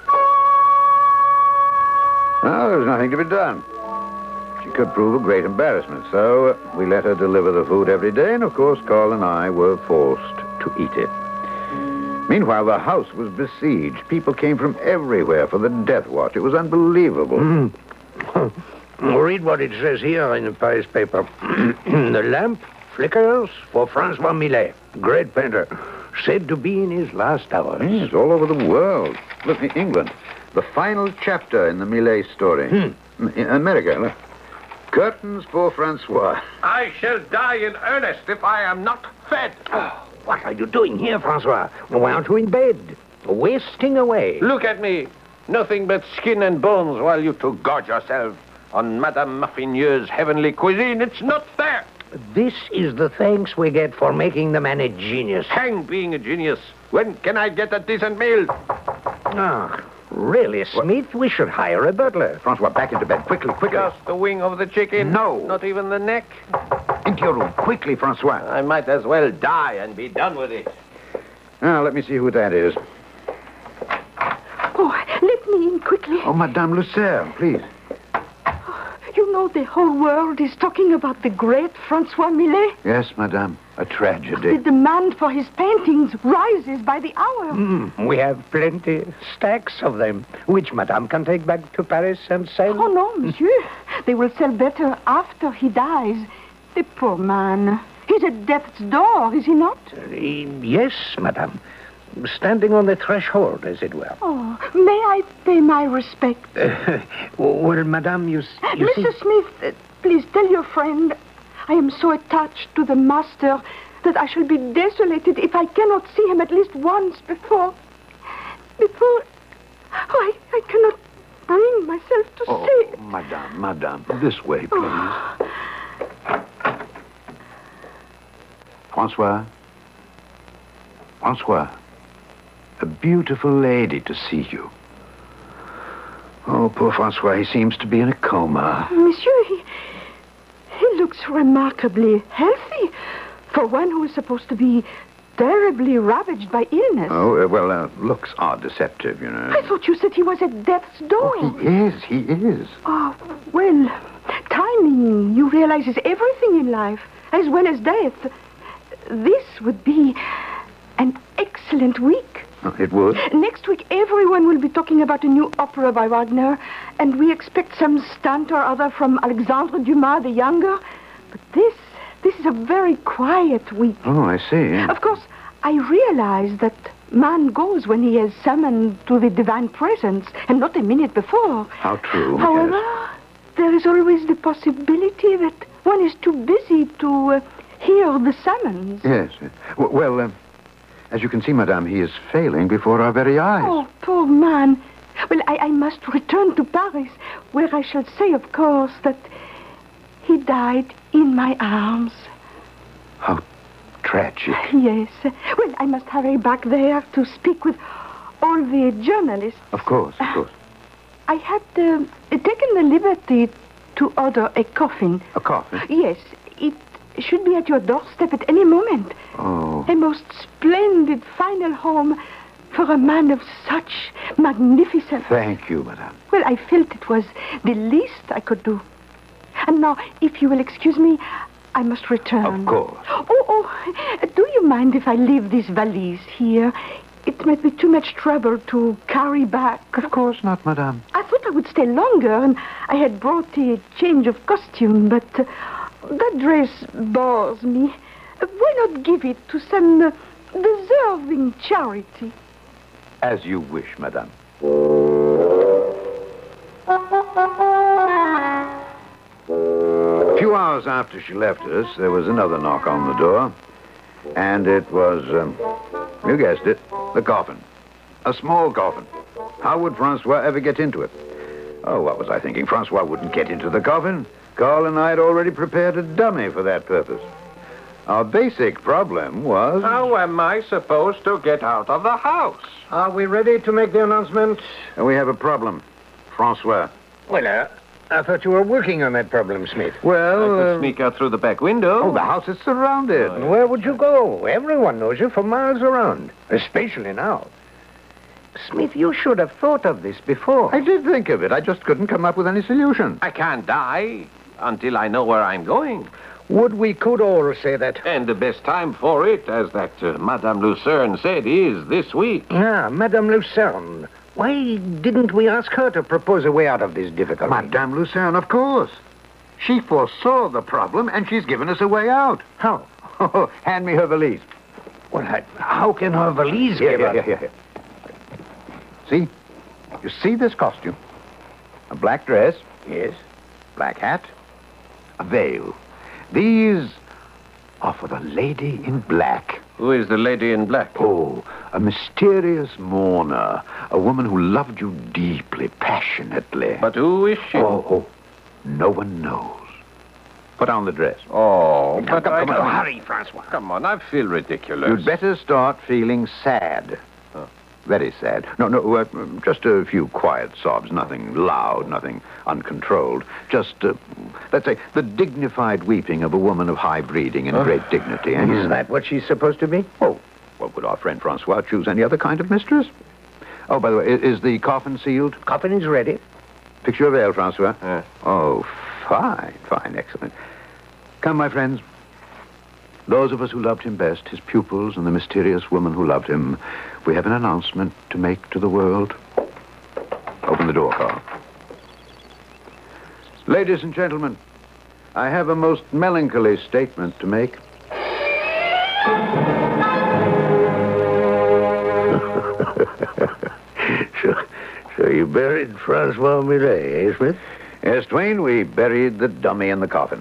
Well, there's nothing to be done. She could prove a great embarrassment, so we let her deliver the food every day, and of course Carl and I were forced to eat it. Meanwhile, the house was besieged. People came from everywhere for the death watch. It was unbelievable. Mm. Read what it says here in the Paris paper. The lamp flickers for Francois Millet, great painter, said to be in his last hours. Yes, all over the world. Look, in England, the final chapter in the Millet story. Hmm. In America, look. Curtains for Francois. I shall die in earnest if I am not fed. Oh, what are you doing here, Francois? Why aren't you in bed? Wasting away. Look at me. Nothing but skin and bones while you two gorge yourselves on Madame Muffineux's heavenly cuisine. It's not fair. This is the thanks we get for making the man a genius. Hang being a genius. When can I get a decent meal? Ah, really, Smith? We should hire a butler. Francois, back into bed. Quickly, quickly. Just the wing of the chicken? No. Not even the neck? Into your room. Quickly, Francois. I might as well die and be done with it. Now, let me see who that is. Oh, let me in quickly. Oh, Madame Lucerne, please. You know, the whole world is talking about the great Francois Millet. Yes, Madame. A tragedy. The demand for his paintings rises by the hour. Mm, we have plenty, stacks of them, which Madame can take back to Paris and sell. Oh, no, monsieur. They will sell better after he dies. The poor man. He's at death's door, is he not? Uh, yes, Madame. Standing on the threshold, as it were. Oh, may I pay my respect? Uh, well, Madame, you, you Mister see... Smith, uh, please tell your friend I am so attached to the master that I shall be desolated if I cannot see him at least once before... Before... Oh, I, I cannot bring myself to oh, say... Oh, Madame, Madame, this way, please. Oh. Francois? Francois? A beautiful lady to see you. Oh, poor Francois, he seems to be in a coma. Monsieur, he, he looks remarkably healthy for one who is supposed to be terribly ravaged by illness. Oh, uh, well, uh, looks are deceptive, you know. I thought you said he was at death's door. Oh, he is, he is. Oh, well, timing, you realize, is everything in life, as well as death. This would be an excellent week. Oh, it would? Next week, everyone will be talking about a new opera by Wagner, and we expect some stunt or other from Alexandre Dumas the Younger. But this, this is a very quiet week. Oh, I see. Yeah. Of course, I realize that man goes when he is summoned to the divine presence, and not a minute before. How true. However, yes. There is always the possibility that one is too busy to uh, hear the summons. Yes. W- well, uh, as you can see, Madame, he is failing before our very eyes. Oh, poor man. Well, I, I must return to Paris, where I shall say, of course, that he died in my arms. How tragic. Yes. Well, I must hurry back there to speak with all the journalists. Of course, of course. I had uh, taken the liberty to order a coffin. A coffin? Yes. It should be at your doorstep at any moment. Oh. A most splendid final home for a man of such magnificence. Thank you, Madame. Well, I felt it was the least I could do. And now, if you will excuse me, I must return. Of course. Oh, oh, do you mind if I leave this valise here? It might be too much trouble to carry back. Of course not, madame. I thought I would stay longer, and I had brought a change of costume, but uh, that dress bores me. Uh, why not give it to some uh, deserving charity? As you wish, madame. A few hours after she left us, there was another knock on the door. And it was, um, you guessed it, the coffin. A small coffin. How would Francois ever get into it? Oh, what was I thinking? Francois wouldn't get into the coffin. Carl and I had already prepared a dummy for that purpose. Our basic problem was... How am I supposed to get out of the house? Are we ready to make the announcement? And we have a problem. Francois. Well, uh, I thought you were working on that problem, Smith. Well... I could uh, sneak out through the back window. Oh, the house is surrounded. And where would you go? Everyone knows you for miles around, especially now. Smith, you should have thought of this before. I did think of it. I just couldn't come up with any solution. I can't die until I know where I'm going. Would we could all say that? And the best time for it, as that uh, Madame Lucerne said, is this week. Ah, Madame Lucerne. Why didn't we ask her to propose a way out of this difficulty? Madame Lucerne, of course. She foresaw the problem, and she's given us a way out. How? Oh, hand me her valise. Well, I, how can her valise Here, give here, her... here, here, here. See? You see this costume? A black dress. Yes. Black hat. A veil. These are for the lady in black. Who is the lady in black? Oh, a mysterious mourner. A woman who loved you deeply, passionately. But who is she? Oh, oh. No one knows. Put on the dress. Oh, Come, but come, I come on. don't- Hurry, Francois. Come on, I feel ridiculous. You'd better start feeling sad. Huh. Very sad. No, no, uh, just a few quiet sobs. Nothing loud, nothing uncontrolled. Just, uh, let's say, the dignified weeping of a woman of high breeding and Oh. great dignity. Eh? Is that what she's supposed to be? Oh, well, would our friend Francois choose any other kind of mistress? Oh, by the way, i- is the coffin sealed? Coffin is ready. Fix your veil, Francois. Yeah. Oh, fine, fine, excellent. Come, my friends. Those of us who loved him best, his pupils and the mysterious woman who loved him, we have an announcement to make to the world. Open the door, Carl. Ladies and gentlemen, I have a most melancholy statement to make. so, so you buried Francois Millet, eh, Smith? Yes, Twain, we buried the dummy in the coffin.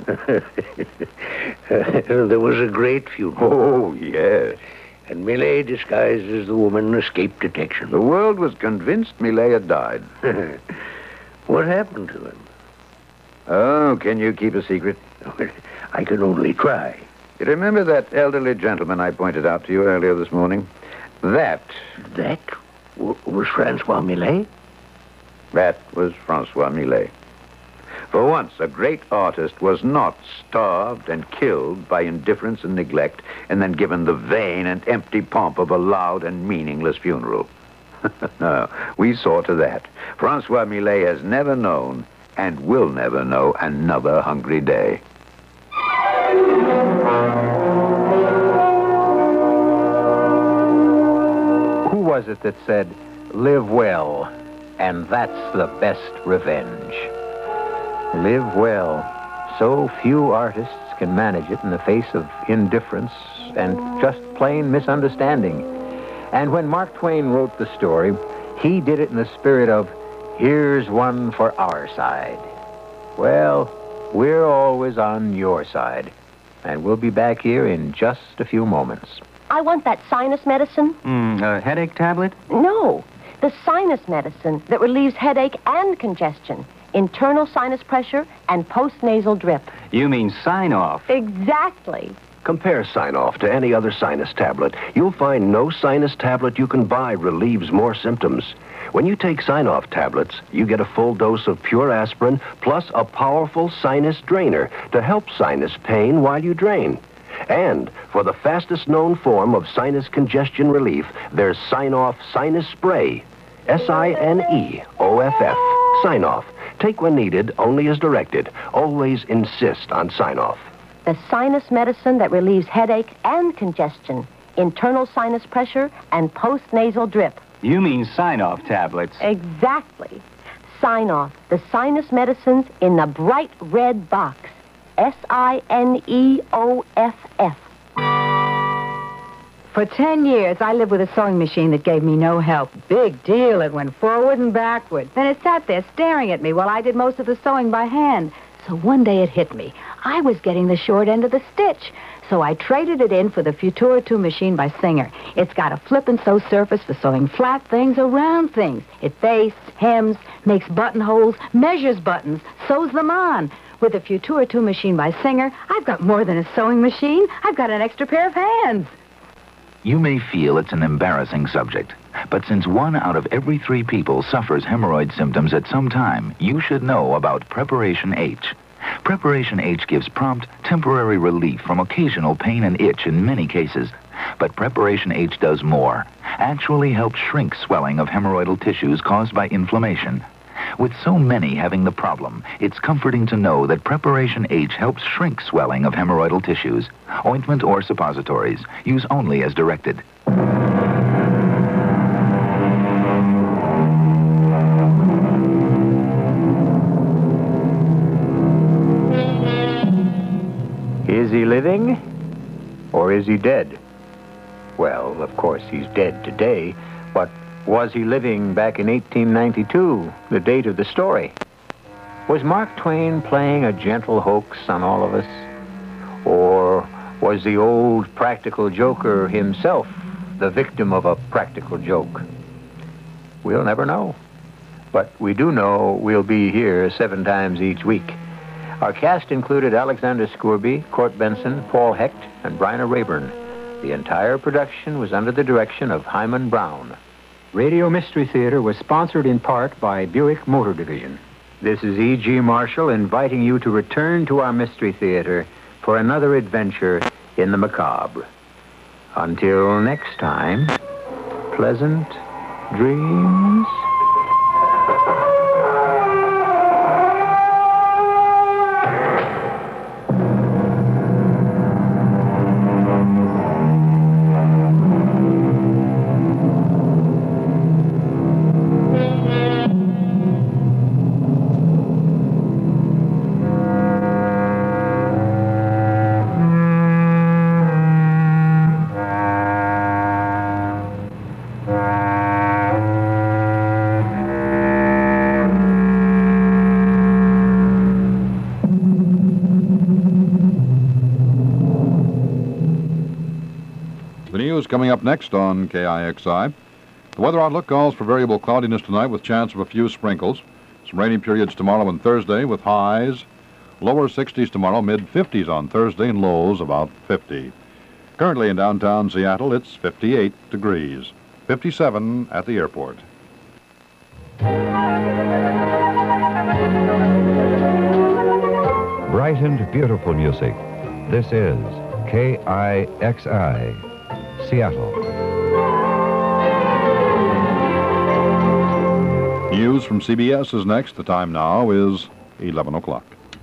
There was a great funeral. Oh, yes. And Millet, disguised as the woman, escaped detection. The world was convinced Millet had died. What happened to him? Oh, can you keep a secret? I can only try. You remember that elderly gentleman I pointed out to you earlier this morning? That... That w- was Francois Millet? That was Francois Millet. For once, a great artist was not starved and killed by indifference and neglect and then given the vain and empty pomp of a loud and meaningless funeral. No, we saw to that. Francois Millet has never known and will never know another hungry day. Who was it that said, live well, and that's the best revenge? Live well. So few artists can manage it in the face of indifference and just plain misunderstanding. And when Mark Twain wrote the story, he did it in the spirit of, here's one for our side. Well, we're always on your side. And we'll be back here in just a few moments. I want that sinus medicine. Mm, a headache tablet? No, the sinus medicine that relieves headache and congestion, internal sinus pressure, and postnasal drip. You mean sign off? Exactly. Compare Sign-Off to any other sinus tablet. You'll find no sinus tablet you can buy relieves more symptoms. When you take Sign-Off tablets, you get a full dose of pure aspirin plus a powerful sinus drainer to help sinus pain while you drain. And for the fastest known form of sinus congestion relief, there's Sign-Off Sinus Spray. S I N E O F F. Sign-Off. Take when needed, only as directed. Always insist on Sign-Off. the sinus medicine that relieves headache and congestion, internal sinus pressure, and post-nasal drip. You mean sign-off tablets. Exactly. Sign-off, the sinus medicines in the bright red box. S I N E O F F. For ten years, I lived with a sewing machine that gave me no help. Big deal. It went forward and backward. Then it sat there staring at me while I did most of the sewing by hand. So one day it hit me. I was getting the short end of the stitch. So I traded it in for the Futura two machine by Singer. It's got a flip and sew surface for sewing flat things or round things. It bastes, hems, makes buttonholes, measures buttons, sews them on. With the Futura two machine by Singer, I've got more than a sewing machine. I've got an extra pair of hands. You may feel it's an embarrassing subject, but since one out of every three people suffers hemorrhoid symptoms at some time, you should know about Preparation H. Preparation H gives prompt, temporary relief from occasional pain and itch in many cases. But Preparation H does more, actually helps shrink swelling of hemorrhoidal tissues caused by inflammation. With so many having the problem, it's comforting to know that Preparation H helps shrink swelling of hemorrhoidal tissues. Ointment or suppositories. Use only as directed. Is he living or is he dead? Well, of course, he's dead today, but was he living back in eighteen ninety-two, the date of the story? Was Mark Twain playing a gentle hoax on all of us? Or was the old practical joker himself the victim of a practical joke? We'll never know. But we do know we'll be here seven times each week. Our cast included Alexander Scourby, Court Benson, Paul Hecht, and Bryna Rayburn. The entire production was under the direction of Hyman Brown. Radio Mystery Theater was sponsored in part by Buick Motor Division. This is E G. Marshall inviting you to return to our Mystery Theater for another adventure in the macabre. Until next time, pleasant dreams. Coming up next on K I X I. The weather outlook calls for variable cloudiness tonight with chance of a few sprinkles. Some rainy periods tomorrow and Thursday with highs. Lower sixties tomorrow, mid fifties on Thursday, and lows about fifty. Currently in downtown Seattle, it's fifty-eight degrees. fifty-seven at the airport. Bright and beautiful music. This is K I X I. Seattle. News from C B S is next. The time now is eleven o'clock.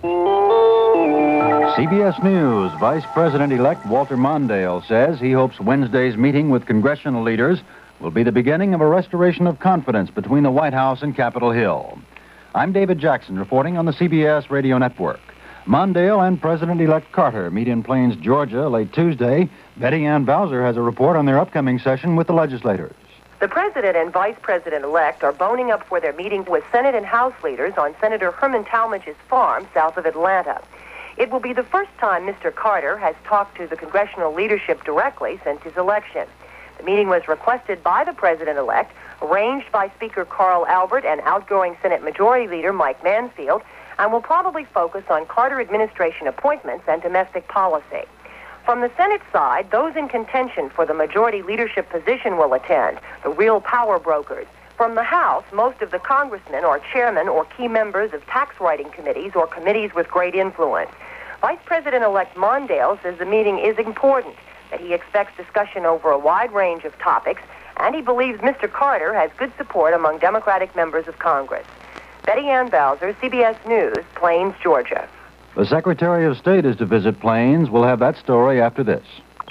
C B S News Vice President-elect Walter Mondale says he hopes Wednesday's meeting with congressional leaders will be the beginning of a restoration of confidence between the White House and Capitol Hill. I'm David Jackson reporting on the C B S Radio Network. Mondale and President-elect Carter meet in Plains, Georgia, late Tuesday. Betty Ann Bowser has a report on their upcoming session with the legislators. The President and Vice President-elect are boning up for their meeting with Senate and House leaders on Senator Herman Talmadge's farm south of Atlanta. It will be the first time Mister Carter has talked to the congressional leadership directly since his election. The meeting was requested by the President-elect, arranged by Speaker Carl Albert and outgoing Senate Majority Leader Mike Mansfield, and will probably focus on Carter administration appointments and domestic policy. From the Senate side, those in contention for the majority leadership position will attend, the real power brokers. From the House, most of the congressmen are chairmen or key members of tax writing committees or committees with great influence. Vice President-elect Mondale says the meeting is important, that he expects discussion over a wide range of topics, and he believes Mister Carter has good support among Democratic members of Congress. Betty Ann Bowser, C B S News, Plains, Georgia. The Secretary of State is to visit Plains. We'll have that story after this.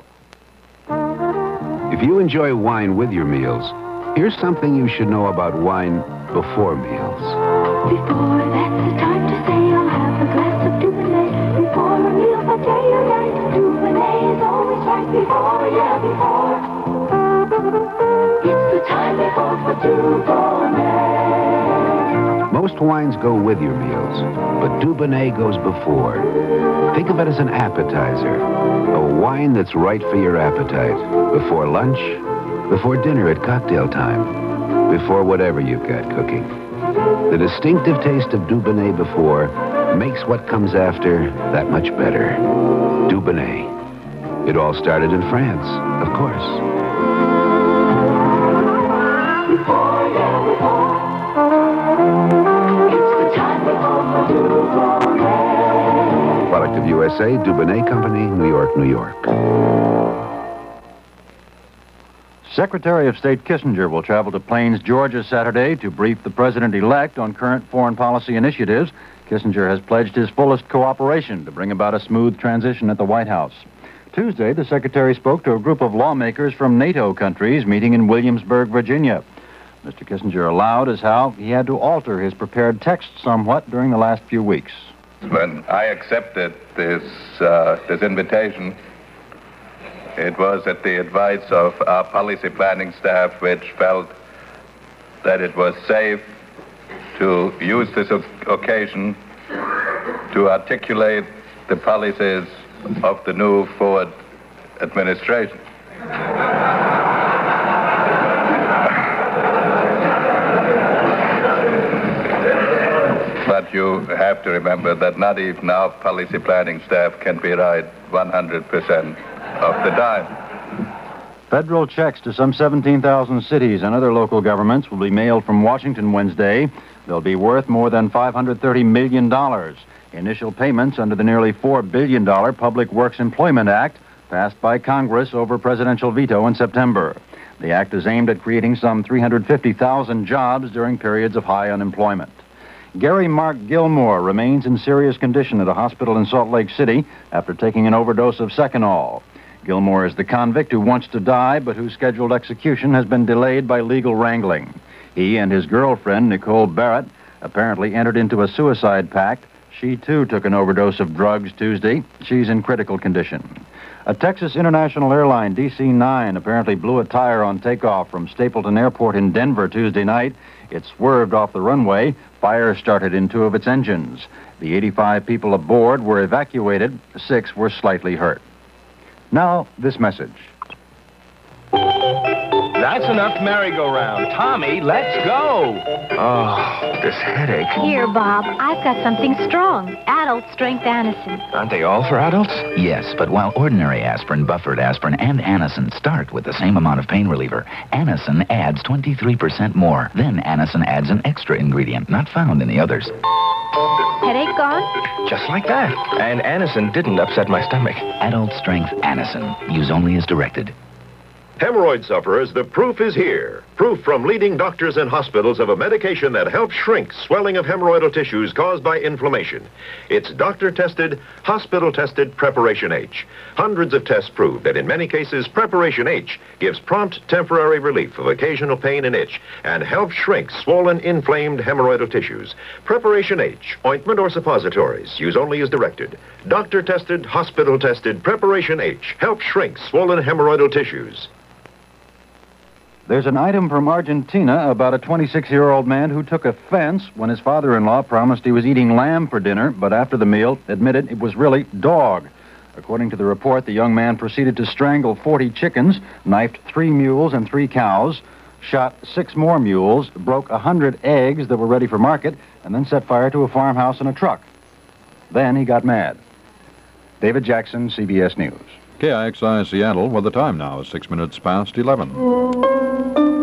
If you enjoy wine with your meals, here's something you should know about wine before meals. Before, that's the time to say I'll have a glass of Dubonnet. Before a meal, for day or night, Dubonnet is always right before, yeah, before. It's the time before for Dubonnet. Most wines go with your meals, but Dubonnet goes before. Think of it as an appetizer, a wine that's right for your appetite. Before lunch, before dinner at cocktail time, before whatever you've got cooking. The distinctive taste of Dubonnet before makes what comes after that much better. Dubonnet. It all started in France, of course. Before, yeah, before. It's the time before for Dubonnet. Product of U S A, Dubonnet Company, New York, New York. Secretary of State Kissinger will travel to Plains, Georgia Saturday to brief the president-elect on current foreign policy initiatives. Kissinger has pledged his fullest cooperation to bring about a smooth transition at the White House. Tuesday, the secretary spoke to a group of lawmakers from NATO countries meeting in Williamsburg, Virginia. Mister Kissinger allowed as how he had to alter his prepared text somewhat during the last few weeks. When I accepted this, uh, this invitation, it was at the advice of our policy planning staff, which felt that it was safe to use this o- occasion to articulate the policies of the new Ford administration. But you have to remember that not even our policy planning staff can be right one hundred percent of the time. Federal checks to some seventeen thousand cities and other local governments will be mailed from Washington Wednesday. They'll be worth more than five hundred thirty million dollars. Initial payments under the nearly four billion dollars Public Works Employment Act passed by Congress over presidential veto in September. The act is aimed at creating some three hundred fifty thousand jobs during periods of high unemployment. Gary Mark Gilmore remains in serious condition at a hospital in Salt Lake City after taking an overdose of Seconal. Gilmore is the convict who wants to die, but whose scheduled execution has been delayed by legal wrangling. He and his girlfriend, Nicole Barrett, apparently entered into a suicide pact. She, too, took an overdose of drugs Tuesday. She's in critical condition. A Texas International Airline D C nine apparently blew a tire on takeoff from Stapleton Airport in Denver Tuesday night. It swerved off the runway. Fire started in two of its engines. The eighty-five people aboard were evacuated. Six were slightly hurt. Now, this message. That's enough merry-go-round. Tommy, let's go. Oh, this headache. Here, Bob, I've got something strong. Adult strength Anacin. Aren't they all for adults? Yes, but while ordinary aspirin, buffered aspirin, and Anacin start with the same amount of pain reliever, Anacin adds twenty-three percent more. Then Anacin adds an extra ingredient not found in the others. Headache gone? Just like that. And Anacin didn't upset my stomach. Adult strength Anacin. Use only as directed. Hemorrhoid sufferers, the proof is here. Proof from leading doctors and hospitals of a medication that helps shrink swelling of hemorrhoidal tissues caused by inflammation. It's doctor-tested, hospital-tested Preparation H. Hundreds of tests prove that in many cases, Preparation H gives prompt temporary relief of occasional pain and itch and helps shrink swollen, inflamed hemorrhoidal tissues. Preparation H, ointment or suppositories, use only as directed. Doctor-tested, hospital-tested Preparation H helps shrink swollen hemorrhoidal tissues. There's an item from Argentina about a twenty-six-year-old man who took offense when his father-in-law promised he was eating lamb for dinner, but after the meal admitted it was really dog. According to the report, the young man proceeded to strangle forty chickens, knifed three mules and three cows, shot six more mules, broke one hundred eggs that were ready for market, and then set fire to a farmhouse and a truck. Then he got mad. David Jackson, C B S News. K I X I Seattle, well, the time now is six minutes past eleven.